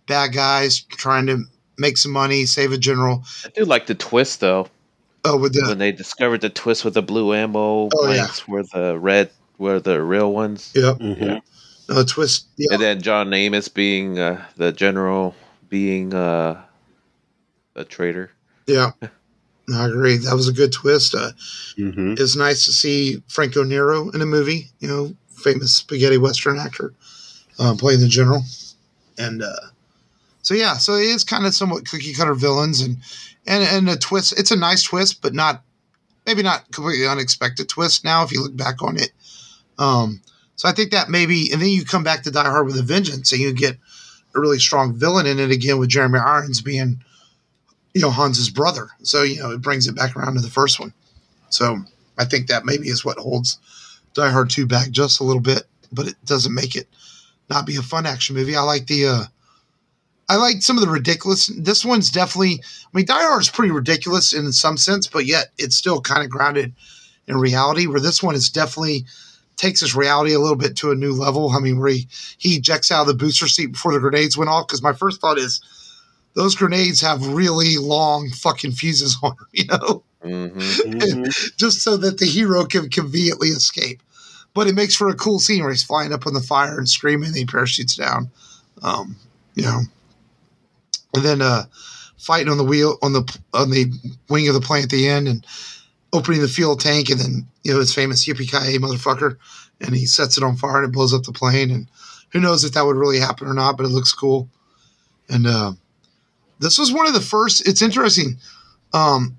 bad guys trying to make some money, save a general. I do like the twist though. Oh, with the when they discovered the twist with the blue ammo Oh, blanks were the red were the real ones. Yep. Mhm. Yeah. No twist. Yeah. And then John Amos being uh, the general being uh, a traitor. Yeah. No, I agree. That was a good twist. Uh, Mhm. It's nice to see Franco Nero in a movie, you know, famous spaghetti Western actor, um, playing the general. And uh, so, yeah, so it is kind of somewhat cookie cutter villains and, and, and a twist. It's a nice twist, but not, maybe not completely unexpected twist now if you look back on it. Um, so I think that maybe, and then you come back to Die Hard with a Vengeance and you get a really strong villain in it again with Jeremy Irons being, you know, Hans's brother. So, you know, it brings it back around to the first one. So I think that maybe is what holds Die Hard two back just a little bit, but it doesn't make it not be a fun action movie. I like the, uh, I like some of the ridiculous. This one's definitely, I mean, Die Hard is pretty ridiculous in some sense, but yet it's still kind of grounded in reality, where this one is definitely takes his reality a little bit to a new level. I mean, where he, he ejects out of the booster seat before the grenades went off. Cause my first thought is those grenades have really long fucking fuses on them, you know, Mm-hmm. Mhm. just so that the hero can conveniently escape. But it makes for a cool scene where he's flying up on the fire and screaming and he parachutes down. Um, you know, and then, uh, fighting on the wheel on the, on the wing of the plane at the end and opening the fuel tank, and then, you know, his famous yippee-ki-yay motherfucker, and he sets it on fire and it blows up the plane, and who knows if that would really happen or not, but it looks cool. And uh, this was one of the first, it's interesting, um,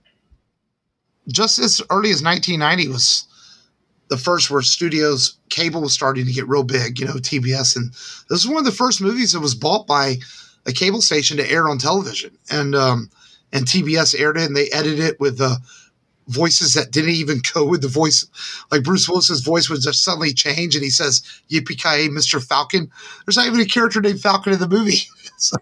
just as early as nineteen ninety was the first where studios, cable was starting to get real big, you know, T B S, and this was one of the first movies that was bought by a cable station to air on television, and um, and T B S aired it, and they edited it with uh, voices that didn't even go with the voice. Like Bruce Willis's voice would just suddenly change and he says, yippee-ki-yay, Mister Falcon. There's not even a character named Falcon in the movie. So,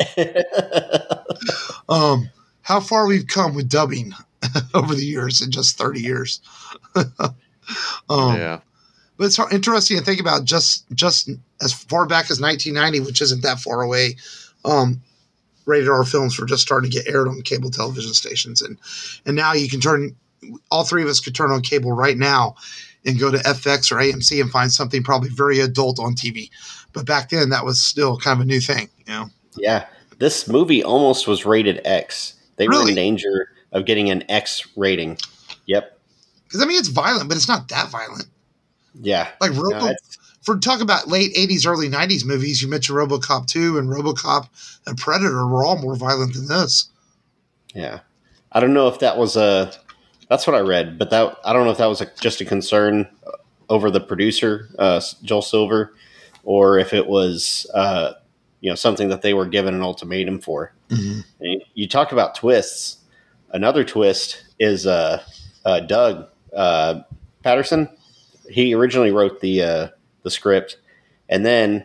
um, how far we've come with dubbing over the years in just thirty years. um, Yeah. But it's interesting to think about just, just as far back as nineteen ninety, which isn't that far away. Um, rated R films were just starting to get aired on cable television stations. And, and now you can turn, all three of us could turn on cable right now and go to F X or A M C and find something probably very adult on T V. But back then that was still kind of a new thing, you know? Yeah. This movie almost was rated X. They were Really? in danger of getting an X rating. Yep. Because I mean, it's violent, but it's not that violent. Yeah. Like Robo, No, it's- for talk about late eighties, early nineties movies, you mentioned RoboCop two and RoboCop and Predator were all more violent than this. Yeah. I don't know if that was a, that's what I read, but that, I don't know if that was a, just a concern over the producer, uh, Joel Silver, or if it was, uh, you know, something that they were given an ultimatum for. Mm-hmm. And you talk about twists. Another twist is uh, uh, Doug uh, Patterson. He originally wrote the uh, the script, and then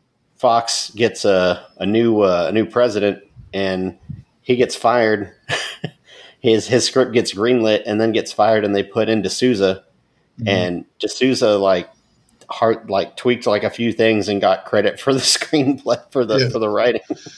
Fox gets a a new uh, a new president, and he gets fired. his his script gets greenlit, and then gets fired, and they put in D'Souza, Mm-hmm. and D'Souza like heart like tweaked like a few things and got credit for the screenplay for the Yeah. for the writing.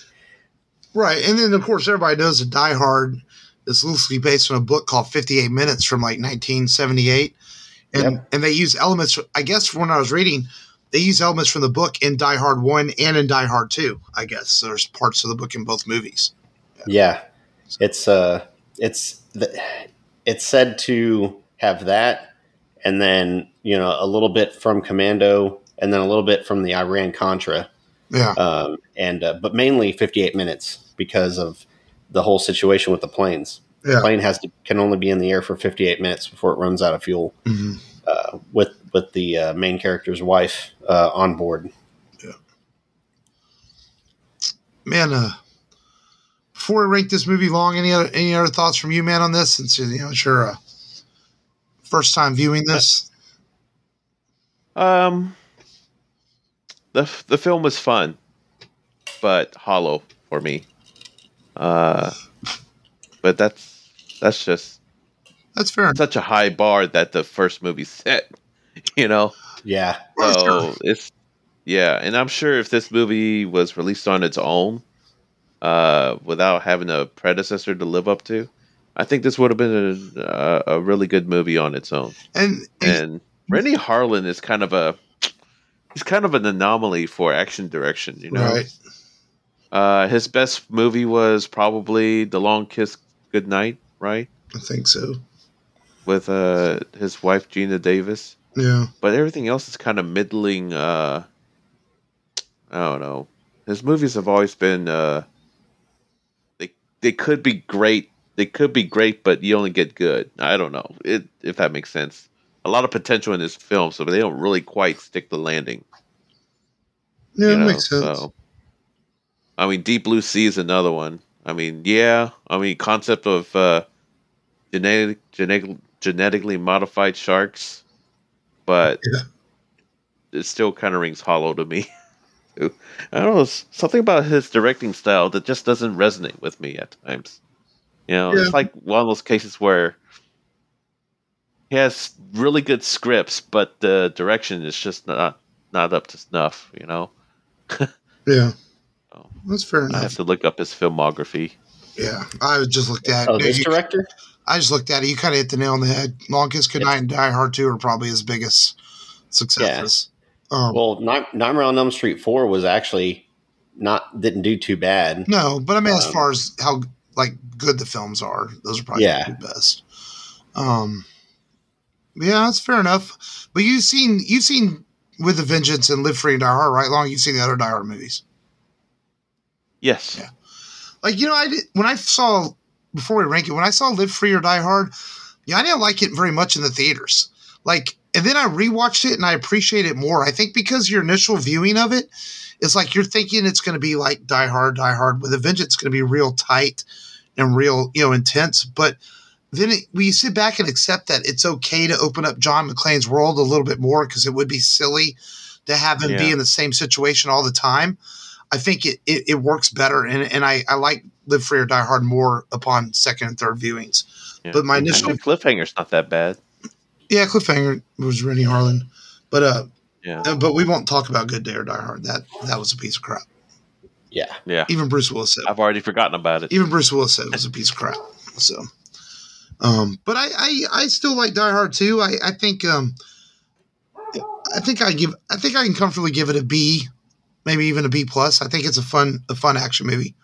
Right. And then, of course, everybody knows that Die Hard is loosely based on a book called fifty-eight minutes from like nineteen seventy-eight. And, Yep. and they use elements, I guess, when I was reading, they use elements from the book in Die Hard one and in Die Hard two, I guess. So there's parts of the book in both movies. Yeah, it's uh, it's the, it's said to have that, and then you know a little bit from Commando, and then a little bit from the Iran Contra, Yeah. um, and uh, but mainly fifty-eight minutes because of the whole situation with the planes. Yeah. The plane has to can only be in the air for fifty-eight minutes before it runs out of fuel. Mhm. Uh, with with the uh, main character's wife uh, on board. Man, uh, before we rank this movie long, any other any other thoughts from you, man, on this? Since you know it's your uh, first time viewing this. Um, the the film was fun, but hollow for me. Uh, but that's that's just That's fair. such a high bar that the first movie set. You know, Yeah, Oh, so sure. it's yeah, and I'm sure if this movie was released on its own, uh, without having a predecessor to live up to. I think this would have been a, a, a really good movie on its own. And, and And Rennie Harlan is kind of a he's kind of an anomaly for action direction, you know. right. Uh, his best movie was probably The Long Kiss Goodnight, right? I think so. With uh, his wife Gina Davis. Yeah. But everything else is kind of middling. Uh, I don't know. His movies have always been. Uh, they they could be great. They could be great, but you only get good. I don't know it if that makes sense. A lot of potential in his films, so they don't really quite stick the landing. Yeah, You it know, makes sense. so. I mean, Deep Blue Sea is another one. I mean, yeah. I mean, concept of uh, genetic, genetic, genetically modified sharks, but Yeah. it still kind of rings hollow to me. I don't know. s- Something about his directing style that just doesn't resonate with me at times. You know, Yeah. it's like one of those cases where he has really good scripts, but the direction is just not not up to snuff. You know, Yeah. so That's fair I have enough. to look up his filmography. Yeah. I just looked at Oh, you, this you- director? I just looked at it. You kind of hit the nail on the head. Long Kiss Goodnight and Die Hard two are probably his biggest successes. Um, Well, Night- Nightmare on Elm Street four was actually not didn't do too bad. no, but I mean, as um, far as how like good the films are, those are probably Yeah. the two best. Um, yeah, that's fair enough. But you've seen you've seen With a Vengeance and Live Free and Die Hard, right? Long, you've seen the other Die Hard movies. Yes. Yeah. Like, you know, I did, when I saw, before we rank it, when I saw Live Free or Die Hard, yeah, I didn't like it very much in the theaters. Like, and then I rewatched it and I appreciate it more. I think because your initial viewing of it is like you're thinking it's going to be like Die Hard, Die Hard with a Vengeance. It's going to be real tight and real, you know, intense. But then it, when you sit back and accept that it's okay to open up John McClane's world a little bit more because it would be silly to have him be Yeah. in the same situation all the time. I think it, it, it works better, and, and I, I like Live Free or Die Hard more upon second and third viewings. Yeah. But my And initial, the cliffhanger's not that bad. yeah, Cliffhanger was Rennie Harlan, but uh, Yeah. uh, but we won't talk about Good Day or Die Hard. That that was a piece of crap. Yeah. Yeah. Even Bruce Willis said. I've already forgotten about it. Even Bruce Willis said it was a piece of crap. So, um, but I, I, I still like Die Hard too. I, I think um, I think I give I think I can comfortably give it a B, maybe even a B plus. I think it's a fun a fun action movie.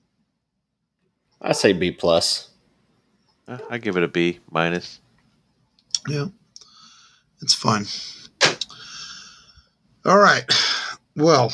I say B plus. Uh, I give it a B minus. Yeah, it's fun. All right. Well,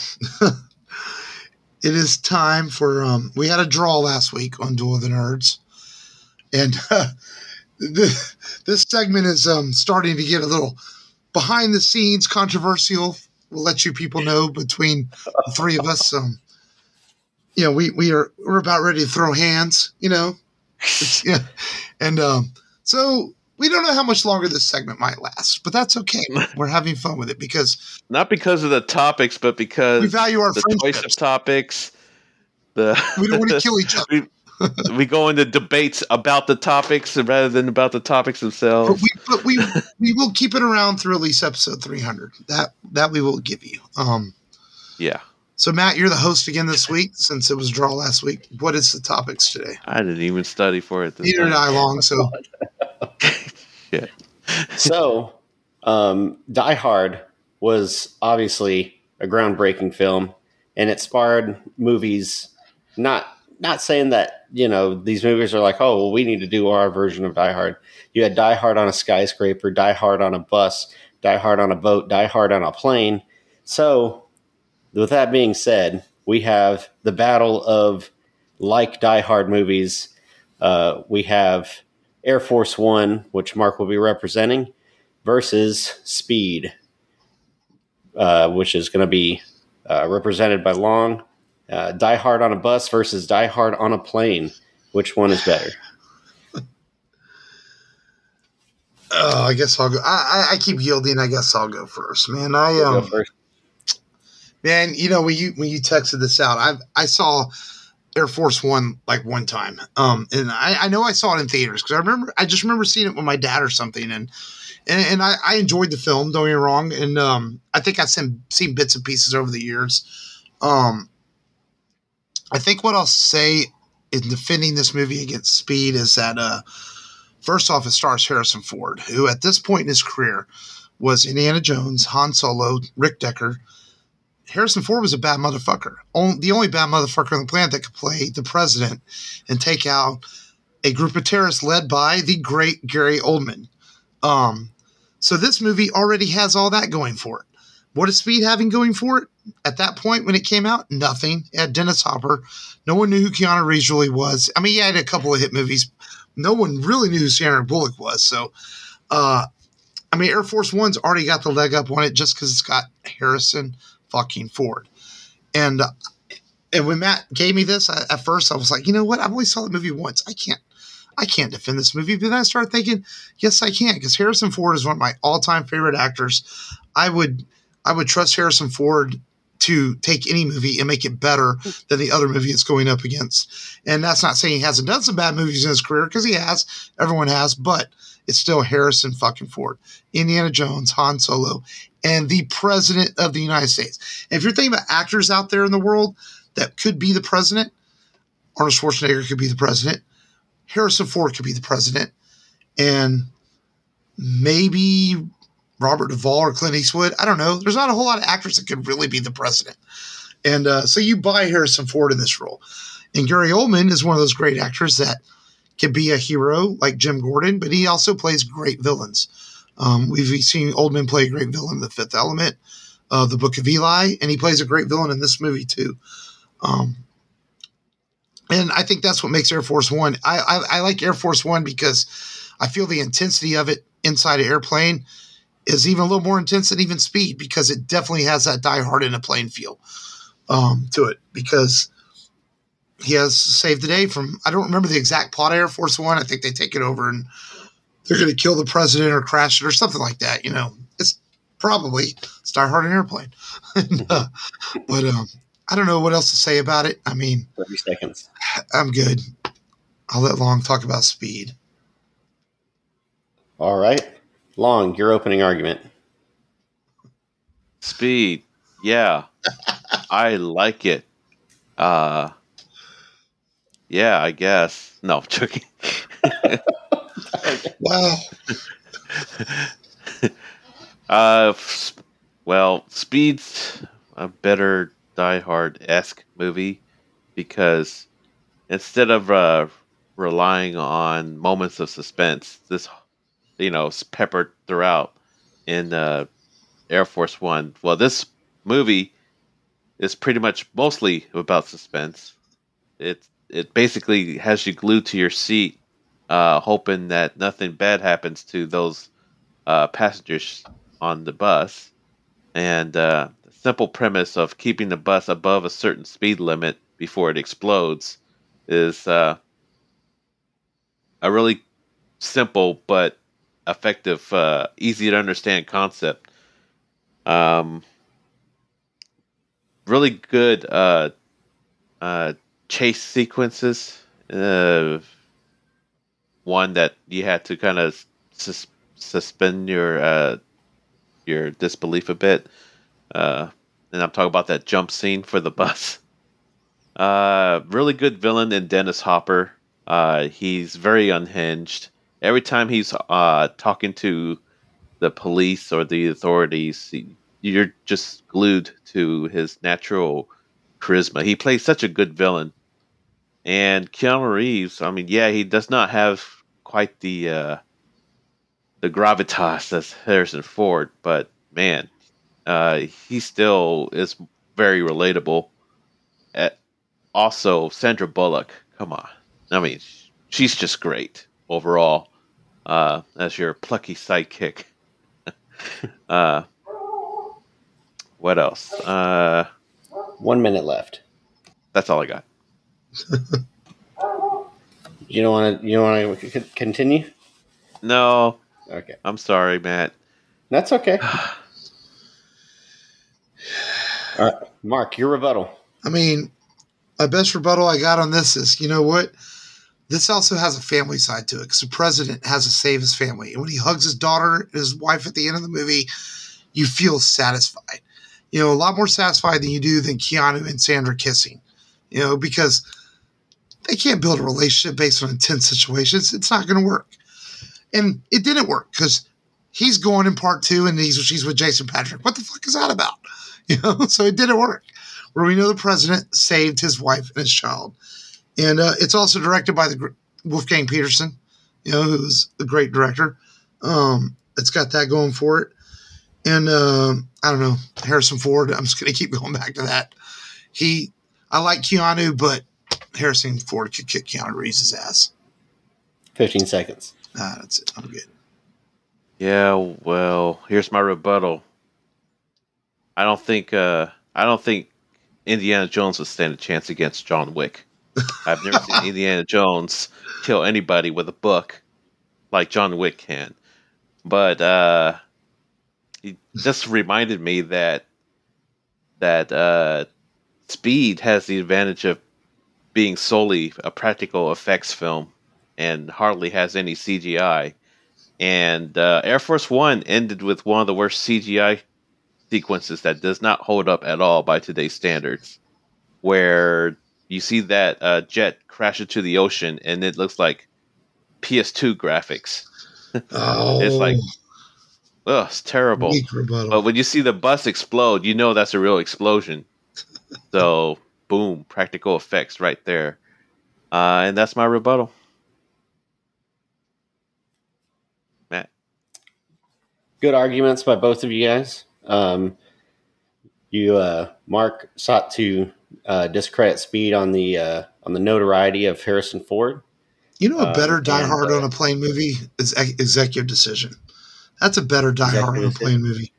it is time for. Um, we had a draw last week on Duel of the Nerds, and uh, this, this segment is um, starting to get a little behind the scenes controversial. We'll let you people know between the three of us. Um, you know, we we are we're about ready to throw hands. You know, It's- yeah, and um, so. We don't know how much longer this segment might last, but that's okay. We're having fun with it because Not because of the topics, but because we value our the choice of friendships. topics. The We don't want to kill each other. we, we go into debates about the topics rather than about the topics But themselves. we, but we, we will keep it around through at least episode three hundred. That that we will give you. Um. Yeah. So Matt, you're the host again this week since it was draw last week. What is the topics today? I didn't even study for it. This Neither did time. I, Long. So Yeah. So, um, Die Hard was obviously a groundbreaking film, and it sparred movies. Not not saying that you know these movies are like, oh, well, we need to do our version of Die Hard. You had Die Hard on a skyscraper, Die Hard on a bus, Die Hard on a boat, Die Hard on a plane. So, with that being said, we have the battle of like Die Hard movies. Uh, we have Air Force One, which Mark will be representing, versus Speed, uh, which is going to be uh, represented by Long. Uh, Die Hard on a bus versus Die Hard on a plane. Which one is better? oh, I guess I'll go. I, I I keep yielding. I guess I'll go first, man. I Go um. first. Man, you know when you when you texted this out, I I saw Air Force One like one time, um, and I, I know I saw it in theaters because I remember I just remember seeing it with my dad or something, and and, and I, I enjoyed the film. Don't get me wrong, and um, I think I've seen seen bits and pieces over the years. Um, I think what I'll say in defending this movie against Speed is that, uh, first off, it stars Harrison Ford, who at this point in his career was Indiana Jones, Han Solo, Rick Deckard. Harrison Ford was a bad motherfucker. Only, the only bad motherfucker on the planet that could play the president and take out a group of terrorists led by the great Gary Oldman. Um, so this movie already has all that going for it. What is Speed having going for it? At that point when it came out, nothing. It had Dennis Hopper. No one knew who Keanu Reeves really was. I mean, yeah, he had a couple of hit movies. No one really knew who Sandra Bullock was. So, uh, I mean, Air Force One's already got the leg up on it just because it's got Harrison fucking Ford. And uh, and when Matt gave me this, I, at first I was like, you know what? I've only saw the movie once. I can't, I can't defend this movie. But then I started thinking, yes, I can, because Harrison Ford is one of my all-time favorite actors. I would, I would trust Harrison Ford to take any movie and make it better than the other movie it's going up against. And that's not saying he hasn't done some bad movies in his career, because he has. Everyone has, but it's still Harrison fucking Ford. Indiana Jones, Han Solo, and the President of the United States. And if you're thinking about actors out there in the world that could be the president, Arnold Schwarzenegger could be the president. Harrison Ford could be the president. And maybe Robert Duvall or Clint Eastwood. I don't know. There's not a whole lot of actors that could really be the president. And uh, so you buy Harrison Ford in this role. And Gary Oldman is one of those great actors that can be a hero like Jim Gordon, but he also plays great villains. Um, we've seen Oldman play a great villain in The Fifth Element, uh, The Book of Eli, and he plays a great villain in this movie too. Um, and I think that's what makes Air Force One. I, I, I like Air Force One because I feel the intensity of it inside an airplane is even a little more intense than even Speed, because it definitely has that Die Hard in a plane feel um, to it, because he has saved the day from, I don't remember the exact plot of Air Force One. I think they take it over and they're going to kill the president or crash it or something like that. You know, it's probably it's Die Hard in an airplane. and, uh, but um, I don't know what else to say about it. I mean, thirty seconds. I'm good. I'll let Long talk about Speed. All right. Long, your opening argument. Speed. Yeah. I like it. Uh, yeah, I guess. No, I'm joking. Wow. uh, well, Speed's a better Die Hard-esque movie because instead of uh, relying on moments of suspense, this, you know, is peppered throughout in uh, Air Force One. Well, this movie is pretty much mostly about suspense. It it basically has you glued to your seat, uh, hoping that nothing bad happens to those uh, passengers on the bus. And uh, the simple premise of keeping the bus above a certain speed limit before it explodes is uh, a really simple but effective, uh, easy to understand concept. Um, really good uh, uh, chase sequences. Uh, one that you had to kind of sus- suspend your uh, your disbelief a bit. Uh, and I'm talking about that jump scene for the bus. Uh, really good villain in Dennis Hopper. Uh, he's very unhinged. Every time he's uh, talking to the police or the authorities, he, you're just glued to his natural charisma. He plays such a good villain. And Keanu Reeves, I mean, yeah, he does not have quite the uh, the gravitas as Harrison Ford, but man, uh, he still is very relatable. Uh, also, Sandra Bullock, come on. I mean, she's just great overall uh, as your plucky sidekick. uh, what else? Uh, One minute left. That's all I got. You don't want to. You don't want to continue. No. Okay. I'm sorry, Matt. That's okay. All right, Mark, your rebuttal. I mean, my best rebuttal I got on this is, you know what? This also has a family side to it, because the president has to save his family. And when he hugs his daughter and his wife at the end of the movie, you feel satisfied. You know, a lot more satisfied than you do than Keanu and Sandra kissing. you know, because they can't build a relationship based on intense situations. It's not going to work. And it didn't work because he's going in part two and he's she's with Jason Patrick. What the fuck is that about? You know, so it didn't work. Where we know the president saved his wife and his child. And uh, it's also directed by the Wolfgang Peterson, you know, who's a great director. Um, it's got that going for it. And uh, I don't know, Harrison Ford, I'm just going to keep going back to that. He, I like Keanu, but Harrison Ford could kick Keanu Reeves' ass. fifteen seconds. Ah, that's it. I'm good. Yeah, well, here's my rebuttal. I don't think uh, I don't think Indiana Jones would stand a chance against John Wick. I've never seen Indiana Jones kill anybody with a book like John Wick can. But uh, it just reminded me that that uh, Speed has the advantage of being solely a practical effects film and hardly has any C G I. And uh, Air Force One ended with one of the worst C G I sequences that does not hold up at all by today's standards, where you see that uh, jet crash into the ocean and it looks like P S two graphics. Oh, It's like, ugh, it's terrible. But when you see the bus explode, you know that's a real explosion. So, boom, practical effects right there. Uh, and that's my rebuttal. Matt. Good arguments by both of you guys. Um, you, uh, Mark, sought to uh, discredit Speed on the uh, on the notoriety of Harrison Ford. You know, a better um, Die and, Hard uh, on a plane movie is ex- Executive Decision. That's a better Die Hard on a plane movie.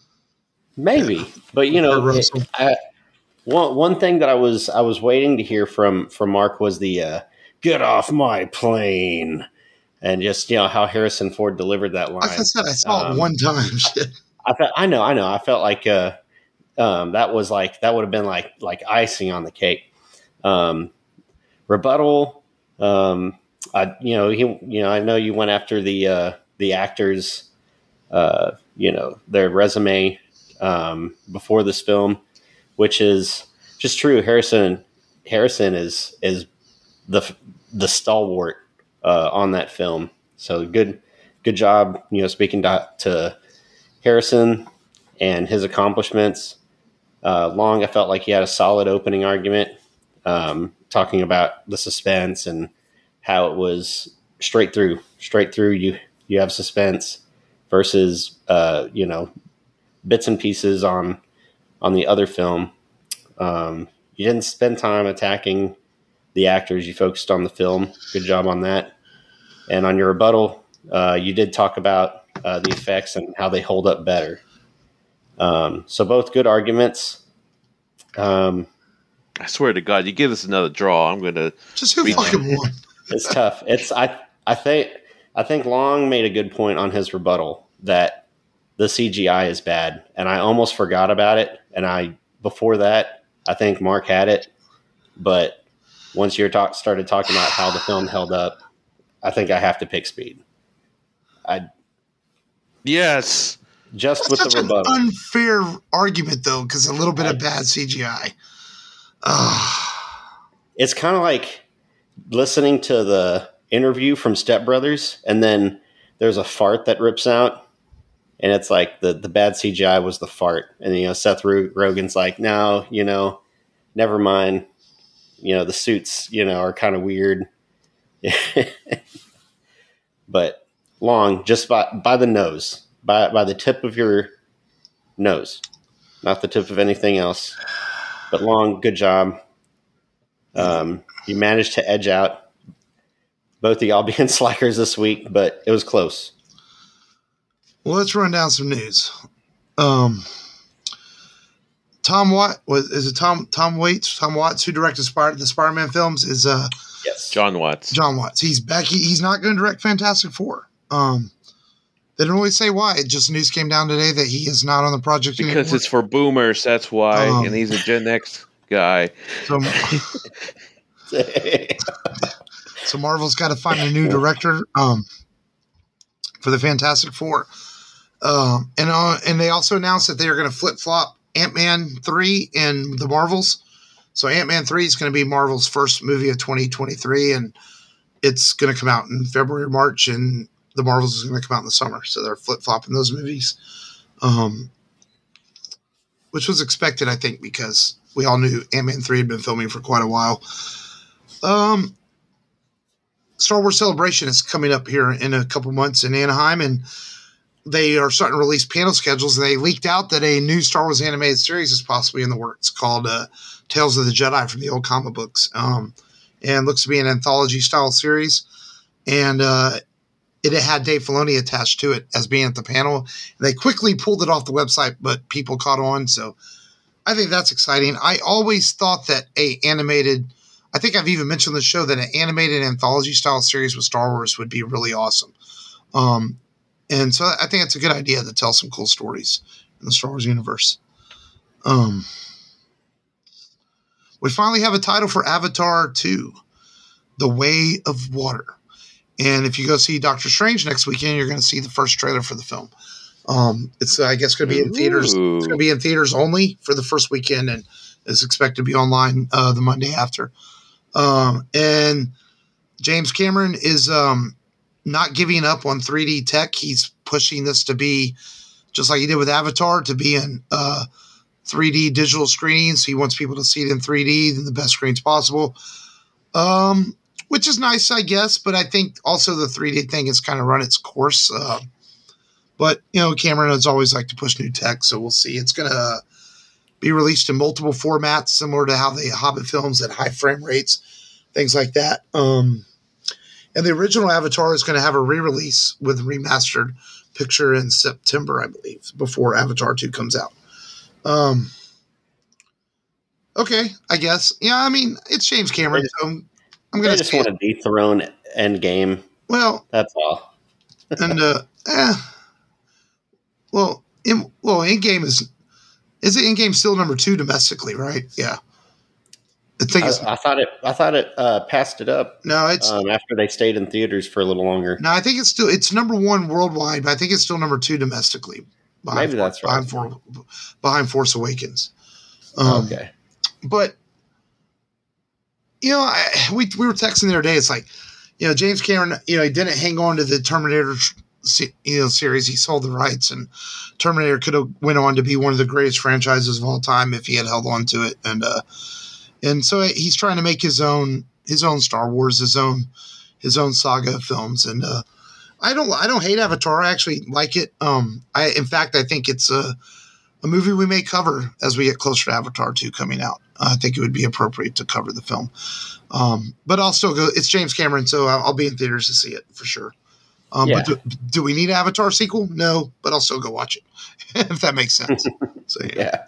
Maybe, yeah. but you know, it, I, one one thing that I was I was waiting to hear from from Mark was the uh, "Get off my plane," and just you know how Harrison Ford delivered that line. Like I said, I saw um, it one time. Shit. I felt, I know, I know. I felt like uh, um, that was like that would have been like like icing on the cake. Um, rebuttal. Um, I you know he you know I know you went after the uh, the actors. Uh, you know their resume um, before this film, which is just true. Harrison Harrison is is the the stalwart uh, on that film. So good good job. You know, speaking to, to Harrison and his accomplishments. Uh, Long, I felt like he had a solid opening argument, um, talking about the suspense and how it was straight through, straight through. You you have suspense versus uh, you know bits and pieces on on the other film. Um, you didn't spend time attacking the actors; you focused on the film. Good job on that. And on your rebuttal, uh, you did talk about uh, the effects and how they hold up better. Um, so both good arguments. Um, I swear to God, you give us another draw, I'm going to just who fucking won. It's tough. It's I I think I think Long made a good point on his rebuttal that the C G I is bad, and I almost forgot about it. And I before that, I think Mark had it, but once you talk started talking about how the film held up, I think I have to pick Speed. I yes. Just That's with such the rebuttal. An unfair argument, though, because a little bit of bad C G I. Uh. It's kind of like listening to the interview from Step Brothers, and then there's a fart that rips out, and it's like the, the bad C G I was the fart. And, you know, Seth Rogen's like, no, you know, never mind. You know, the suits, you know, are kind of weird. But Long, just by, by the nose. By by the tip of your nose, not the tip of anything else. But Long, good job. Um, you managed to edge out both of y'all being slackers this week, but it was close. Well, let's run down some news. Um, Tom Watt was is it Tom Tom Waits Tom Watts who directed Spider, the Spider-Man films is uh yes John Watts. John Watts. He's back. He, he's not going to direct Fantastic Four. Um. They didn't really say why. It just news came down today that he is not on the project because anymore. it's for boomers. That's why, um, and he's a Gen X guy. So, so Marvel's got to find a new director um, for the Fantastic Four, um, and uh, and they also announced that they are going to flip flop Ant-Man three and the Marvels. So Ant-Man three is going to be Marvel's first movie of twenty twenty-three, and it's going to come out in February or March, and the Marvels is going to come out in the summer. So they're flip-flopping those movies, um, which was expected, I think, because we all knew Ant-Man three had been filming for quite a while. Um, Star Wars Celebration is coming up here in a couple months in Anaheim, and they are starting to release panel schedules, and they leaked out that a new Star Wars animated series is possibly in the works called uh, Tales of the Jedi from the old comic books, um, and looks to be an anthology-style series, and uh, it had Dave Filoni attached to it as being at the panel. And they quickly pulled it off the website, but people caught on, so I think that's exciting. I always thought that a animated – I think I've even mentioned on the show that an animated anthology-style series with Star Wars would be really awesome. Um, and so I think it's a good idea to tell some cool stories in the Star Wars universe. Um, we finally have a title for Avatar two, The Way of Water. And if you go see Doctor Strange next weekend, you're going to see the first trailer for the film. Um, it's, I guess, going to be in theaters. Ooh. It's going to be in theaters only for the first weekend, and is expected to be online uh, the Monday after. Um, and James Cameron is um, not giving up on three D tech. He's pushing this to be, just like he did with Avatar, to be in uh, three D digital screenings. He wants people to see it in three D in the best screens possible, um, which is nice, I guess. But I think also the three D thing has kind of run its course. Uh, but, you know, Cameron has always liked to push new tech, so we'll see. It's going to be released in multiple formats, similar to how the Hobbit films at high frame rates, things like that. Um, and the original Avatar is going to have a re-release with a remastered picture in September, I believe, before Avatar two comes out. Um, okay, I guess. Yeah, I mean, it's James Cameron, so I'm, I'm going I to just want to dethrone Endgame. Well, that's all. and, uh, eh, well, in, well, Endgame is... Is it Endgame still number two domestically, right? Yeah. I think it's, I, I thought it. I thought it uh, passed it up. No, it's um, after they stayed in theaters for a little longer. No, I think it's still it's number one worldwide, but I think it's still number two domestically. Maybe that's right. Behind, For, behind Force Awakens. Um, okay. But you know, I, we we were texting the other day. It's like, you know, James Cameron. You know, he didn't hang on to the Terminator. You know, series. He sold the rights, and Terminator could have went on to be one of the greatest franchises of all time if he had held on to it. And uh, and so he's trying to make his own his own Star Wars, his own his own saga of films. And uh, I don't I don't hate Avatar. I actually like it. Um, I in fact I think it's a a movie we may cover as we get closer to Avatar two coming out. Uh, I think it would be appropriate to cover the film. Um, but I'll still go. It's James Cameron, so I'll, I'll be in theaters to see it for sure. Um, yeah. But do, do we need an Avatar sequel? No, but I'll still go watch it, if that makes sense. So yeah. yeah.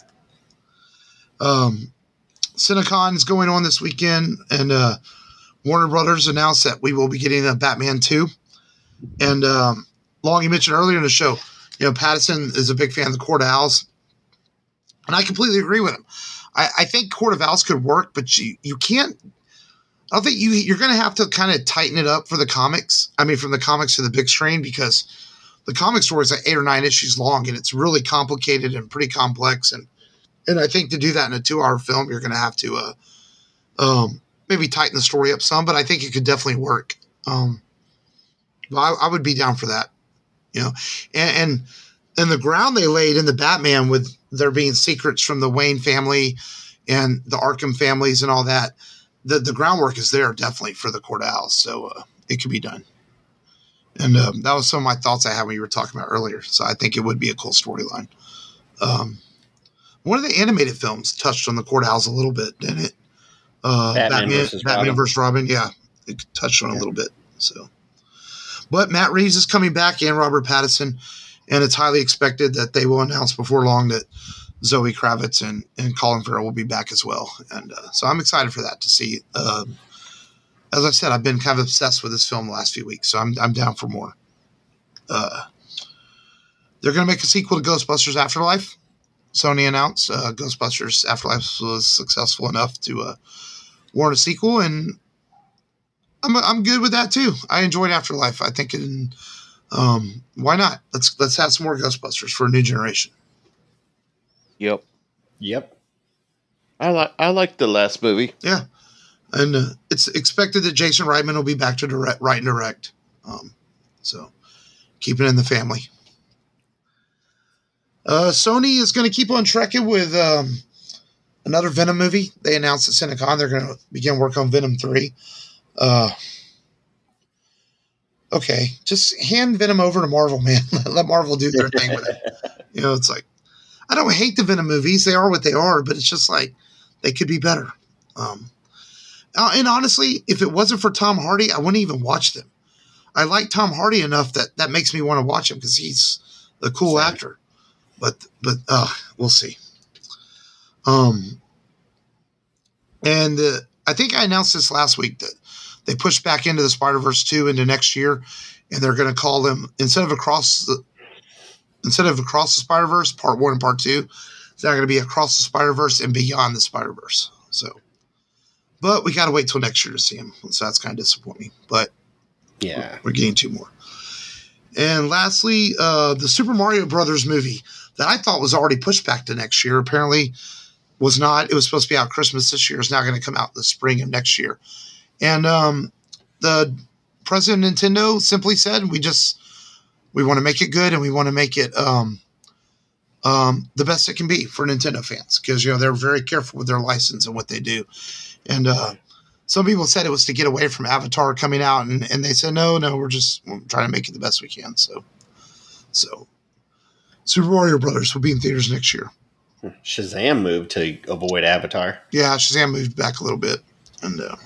Um, Cinecon is going on this weekend, and uh, Warner Brothers announced that we will be getting a Batman two. And um, Long, you mentioned earlier in the show, you know, Pattinson is a big fan of the Court of Owls, and I completely agree with him. I, I think Court of Owls could work, but you you can't. I think you, you're going to have to kind of tighten it up for the comics. I mean, from the comics to the big screen, because the comic story is like eight or nine issues long, and it's really complicated and pretty complex. And and I think to do that in a two-hour film, you're going to have to uh, um, maybe tighten the story up some. But I think it could definitely work. Um, well, I, I would be down for that. You know, and, and and the ground they laid in the Batman with there being secrets from the Wayne family and the Arkham families and all that. The, the groundwork is there definitely for the Court of Owls, so uh, it could be done. And um, that was some of my thoughts I had when you were talking about earlier. So I think it would be a cool storyline. Um, one of the animated films touched on the Court of Owls a little bit, didn't it? Uh, Batman, Batman versus Batman Robin. versus Robin. Yeah, it touched on yeah. a little bit. So, but Matt Reeves is coming back, and Robert Pattinson, and it's highly expected that they will announce before long that Zoe Kravitz and, and Colin Farrell will be back as well. And uh, so I'm excited for that to see. Uh, as I said, I've been kind of obsessed with this film the last few weeks, so I'm I'm down for more. Uh, they're going to make a sequel to Ghostbusters Afterlife. Sony announced uh, Ghostbusters Afterlife was successful enough to uh, warrant a sequel, and I'm I'm good with that too. I enjoyed Afterlife. I think it, um, why not? Let's let's have some more Ghostbusters for a new generation. Yep. Yep. I like I like the last movie. Yeah, and uh, it's expected that Jason Reitman will be back to direct, write and direct. Um, so keep it in the family. Uh, Sony is going to keep on trekking with um, another Venom movie. They announced at Cinecon they're going to begin work on Venom three. Uh, okay, just hand Venom over to Marvel, man. Let Marvel do their thing with it. You know, it's like, I don't hate the Venom movies. They are what they are, but it's just like, they could be better. Um, uh, and honestly, if it wasn't for Tom Hardy, I wouldn't even watch them. I like Tom Hardy enough that that makes me want to watch him because he's a cool Same. actor. But, but uh, we'll see. Um, and uh, I think I announced this last week that they pushed back into the Spider-Verse two into next year, and they're going to call them, instead of across the instead of across the Spider-Verse, part one and part two, it's not going to be across the Spider-Verse and beyond the Spider-Verse. So, but we got to wait till next year to see them. So that's kind of disappointing. But yeah, we're, we're getting two more. And lastly, uh, the Super Mario Brothers movie that I thought was already pushed back to next year apparently was not. It was supposed to be out Christmas this year. It's now going to come out in the spring of next year. And um, the president of Nintendo simply said, we just, we want to make it good and we want to make it um, um, the best it can be for Nintendo fans. Because, you know, they're very careful with their license and what they do. And uh, some people said it was to get away from Avatar coming out. And, and they said, no, no, we're just we're trying to make it the best we can. So, so Super Mario Brothers will be in theaters next year. Shazam moved to avoid Avatar. Yeah, Shazam moved back a little bit. And, uh,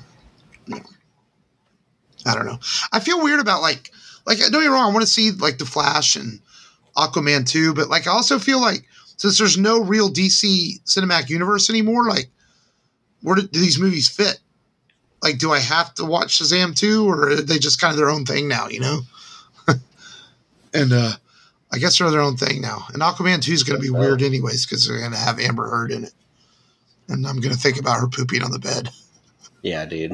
I don't know. I feel weird about like, like don't get me wrong. I want to see like the Flash and Aquaman too, but like I also feel like since there's no real D C cinematic universe anymore, like where do, do these movies fit? Like, do I have to watch Shazam too, or are they just kind of their own thing now? You know, and uh, I guess they're their own thing now. And Aquaman two is going to be weird anyways because they're going to have Amber Heard in it, and I'm going to think about her pooping on the bed. Yeah, dude.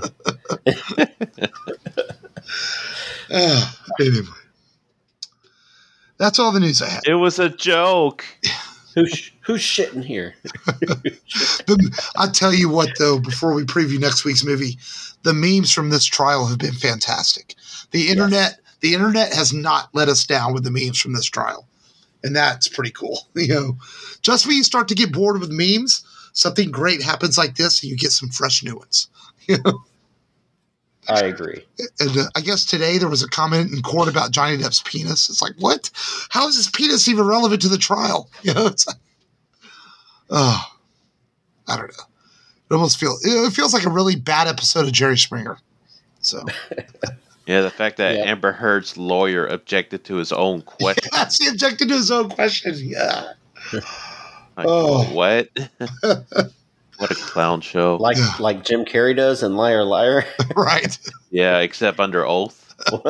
uh, anyway, that's all the news I had. It was a joke. who's who's shitting here? I'll tell you what, though, before we preview next week's movie, the memes from this trial have been fantastic. The internet, yes. the internet has not let us down with the memes from this trial, and that's pretty cool. You know, just when you start to get bored with memes, something great happens like this, and you get some fresh new ones. You know? I agree. And uh, I guess today there was a comment in court about Johnny Depp's penis. It's like, what? How is his penis even relevant to the trial? You know, it's like, oh, I don't know. It almost feels it feels like a really bad episode of Jerry Springer. So, yeah, the fact that yeah. Amber Heard's lawyer objected to his own question. Yes, he objected to his own question. Yeah. Like, oh, what? What a clown show. Like Yeah. like Jim Carrey does in Liar Liar. Right. Yeah, except under oath.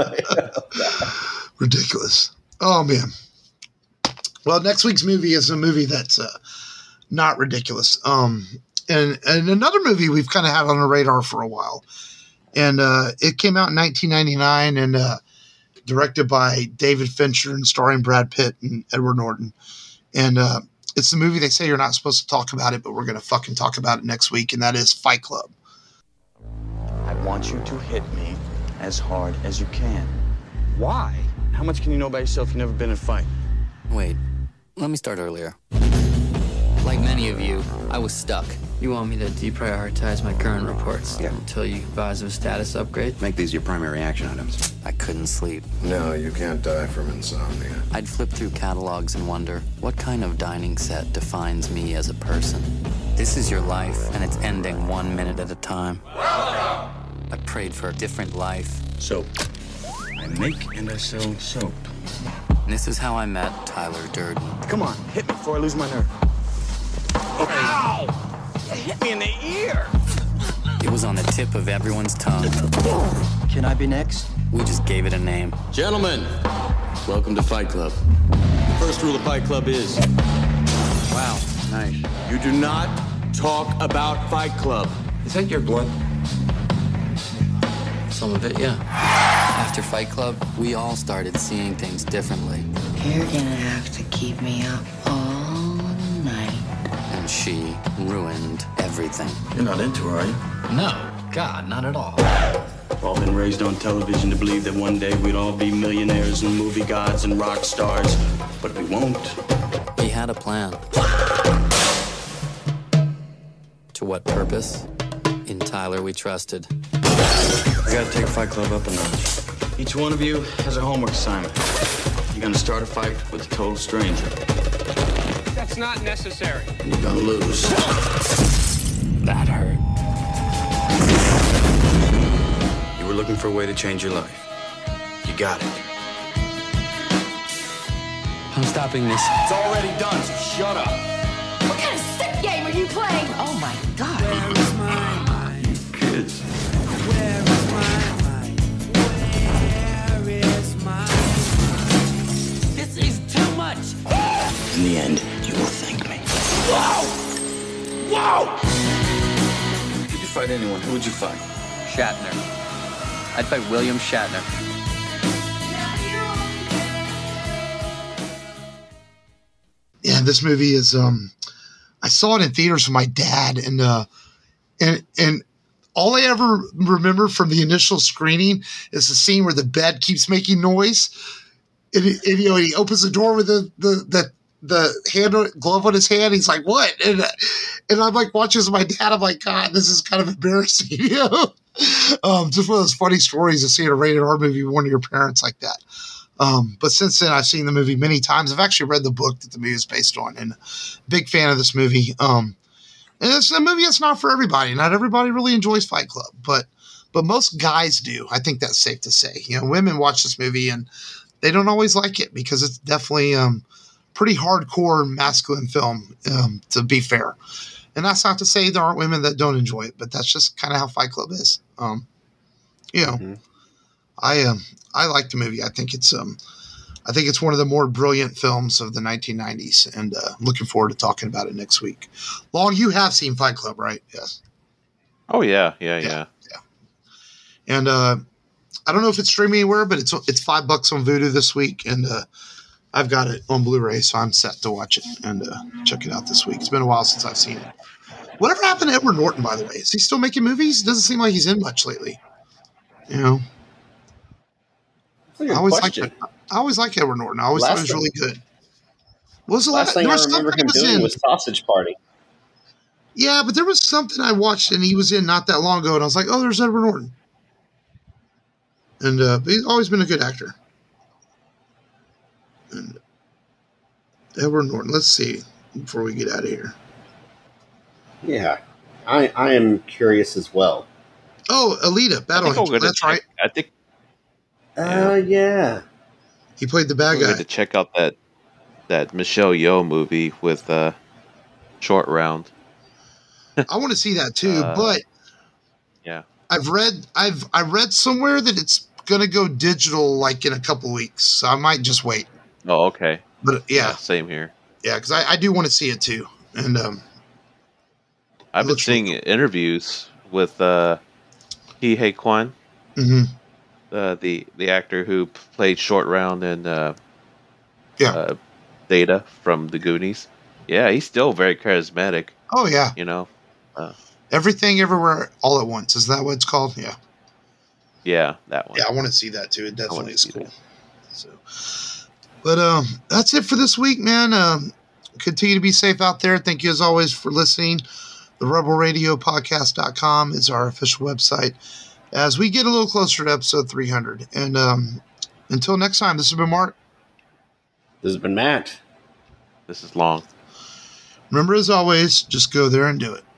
Ridiculous. Oh, man. Well, next week's movie is a movie that's uh, not ridiculous. Um, and, and another movie we've kind of had on the radar for a while. And uh, it came out in nineteen ninety-nine and uh, directed by David Fincher and starring Brad Pitt and Edward Norton. And uh, it's the movie they say you're not supposed to talk about it, but we're going to fucking talk about it next week, and that is Fight Club. I want you to hit me as hard as you can. Why? How much can you know about yourself? You've never been in a fight. Wait, let me start earlier. Like many of you, I was stuck. You want me to deprioritize my current reports Yeah. until you advise of a status upgrade? Make these your primary action items. I couldn't sleep. No, you can't die from insomnia. I'd flip through catalogs and wonder, what kind of dining set defines me as a person? This is your life, and it's ending one minute at a time. I prayed for a different life. Soap. I make and I sell soap. And this is how I met Tyler Durden. Come on, hit me before I lose my nerve. Ow! You hit me in the ear! It was on the tip of everyone's tongue. Can I be next? We just gave it a name. Gentlemen, welcome to Fight Club. The first rule of Fight Club is... Wow, nice. You do not talk about Fight Club. Is that your blood? Some of it, yeah. After Fight Club, we all started seeing things differently. You're gonna have to keep me up all night. And and she ruined everything. You're not into her, are you? No, God, not at all. We've all been raised on television to believe that one day we'd all be millionaires and movie gods and rock stars, but we won't. He had a plan. To what purpose? In Tyler we trusted. I gotta take Fight Club up a notch. Each one of you has a homework assignment. You're gonna start a fight with a total stranger. That's not necessary. And you're gonna lose. That hurt. You were looking for a way to change your life. You got it. I'm stopping this. It's already done, so shut up. What kind of sick game are you playing? Oh my God. Where is my mind? Kids. Where is my mind? Where is my mind? This is too much. In the end, you will thank me. Wow! Wow! If you fight anyone, who would you fight? Shatner. I'd fight William Shatner. Yeah, this movie is. Um, I saw it in theaters with my dad, and uh, and and all I ever remember from the initial screening is the scene where the bed keeps making noise, and, it, and you know he opens the door with the the the, the hand glove on his hand. He's like, "What?" And and I'm like watching this with my dad. I'm like, "God, this is kind of embarrassing." You know, um, just one of those funny stories of seeing a rated R movie with one of your parents like that. Um, but since then, I've seen the movie many times. I've actually read the book that the movie is based on, and big fan of this movie. Um, and it's a movie that's not for everybody. Not everybody really enjoys Fight Club, but but most guys do. I think that's safe to say. You know, women watch this movie and they don't always like it because it's definitely um, pretty hardcore masculine film. Um, to be fair, and that's not to say there aren't women that don't enjoy it, but that's just kind of how Fight Club is. Um, you know. Mm-hmm. I um I like the movie. I think it's um I think it's one of the more brilliant films of the nineteen nineties, and uh, looking forward to talking about it next week. Long, you have seen Fight Club, right? Yes. Oh yeah, yeah, yeah. Yeah. yeah. And uh, I don't know if it's streaming anywhere, but it's it's five bucks on Vudu this week, and uh, I've got it on Blu-ray, so I'm set to watch it and uh, check it out this week. It's been a while since I've seen it. Whatever happened to Edward Norton, by the way? Is he still making movies? Doesn't seem like he's in much lately. You know. I always like I always like Edward Norton. I always last thought he was really good. What was the last last thing I remember him doing in. was Sausage Party. Yeah, but there was something I watched and he was in not that long ago, and I was like, "Oh, there's Edward Norton." And uh, but he's always been a good actor. And Edward Norton. Let's see before we get out of here. Yeah, I I am curious as well. Oh, Alita, Battle Angel. That's check, right. I think. Oh uh, yeah, he played the bad guy. To check out that that Michelle Yeoh movie with uh, Short Round. I want to see that too, uh, but yeah, I've read I've I read somewhere that it's gonna go digital like in a couple weeks, so I might just wait. Oh, okay. But yeah, yeah same here. Yeah, because I, I do want to see it too, and um, I've been seeing really cool. interviews with uh, Ke Huy Quan. Mm-hmm. Uh, the the actor who played Short Round and uh, yeah. uh, Data from the Goonies. Yeah, he's still very charismatic. Oh yeah, you know, uh, Everything Everywhere All at Once. Is that what it's called? Yeah, yeah, that one. Yeah, I want to see that too. It definitely is cool. That. So, but um, that's it for this week, man. Um, continue to be safe out there. Thank you as always for listening. The Rebel Radio Podcast dot com is our official website. As we get a little closer to episode three hundred. And um, until next time, this has been Mark. This has been Matt. This is Long. Remember, as always, just go there and do it.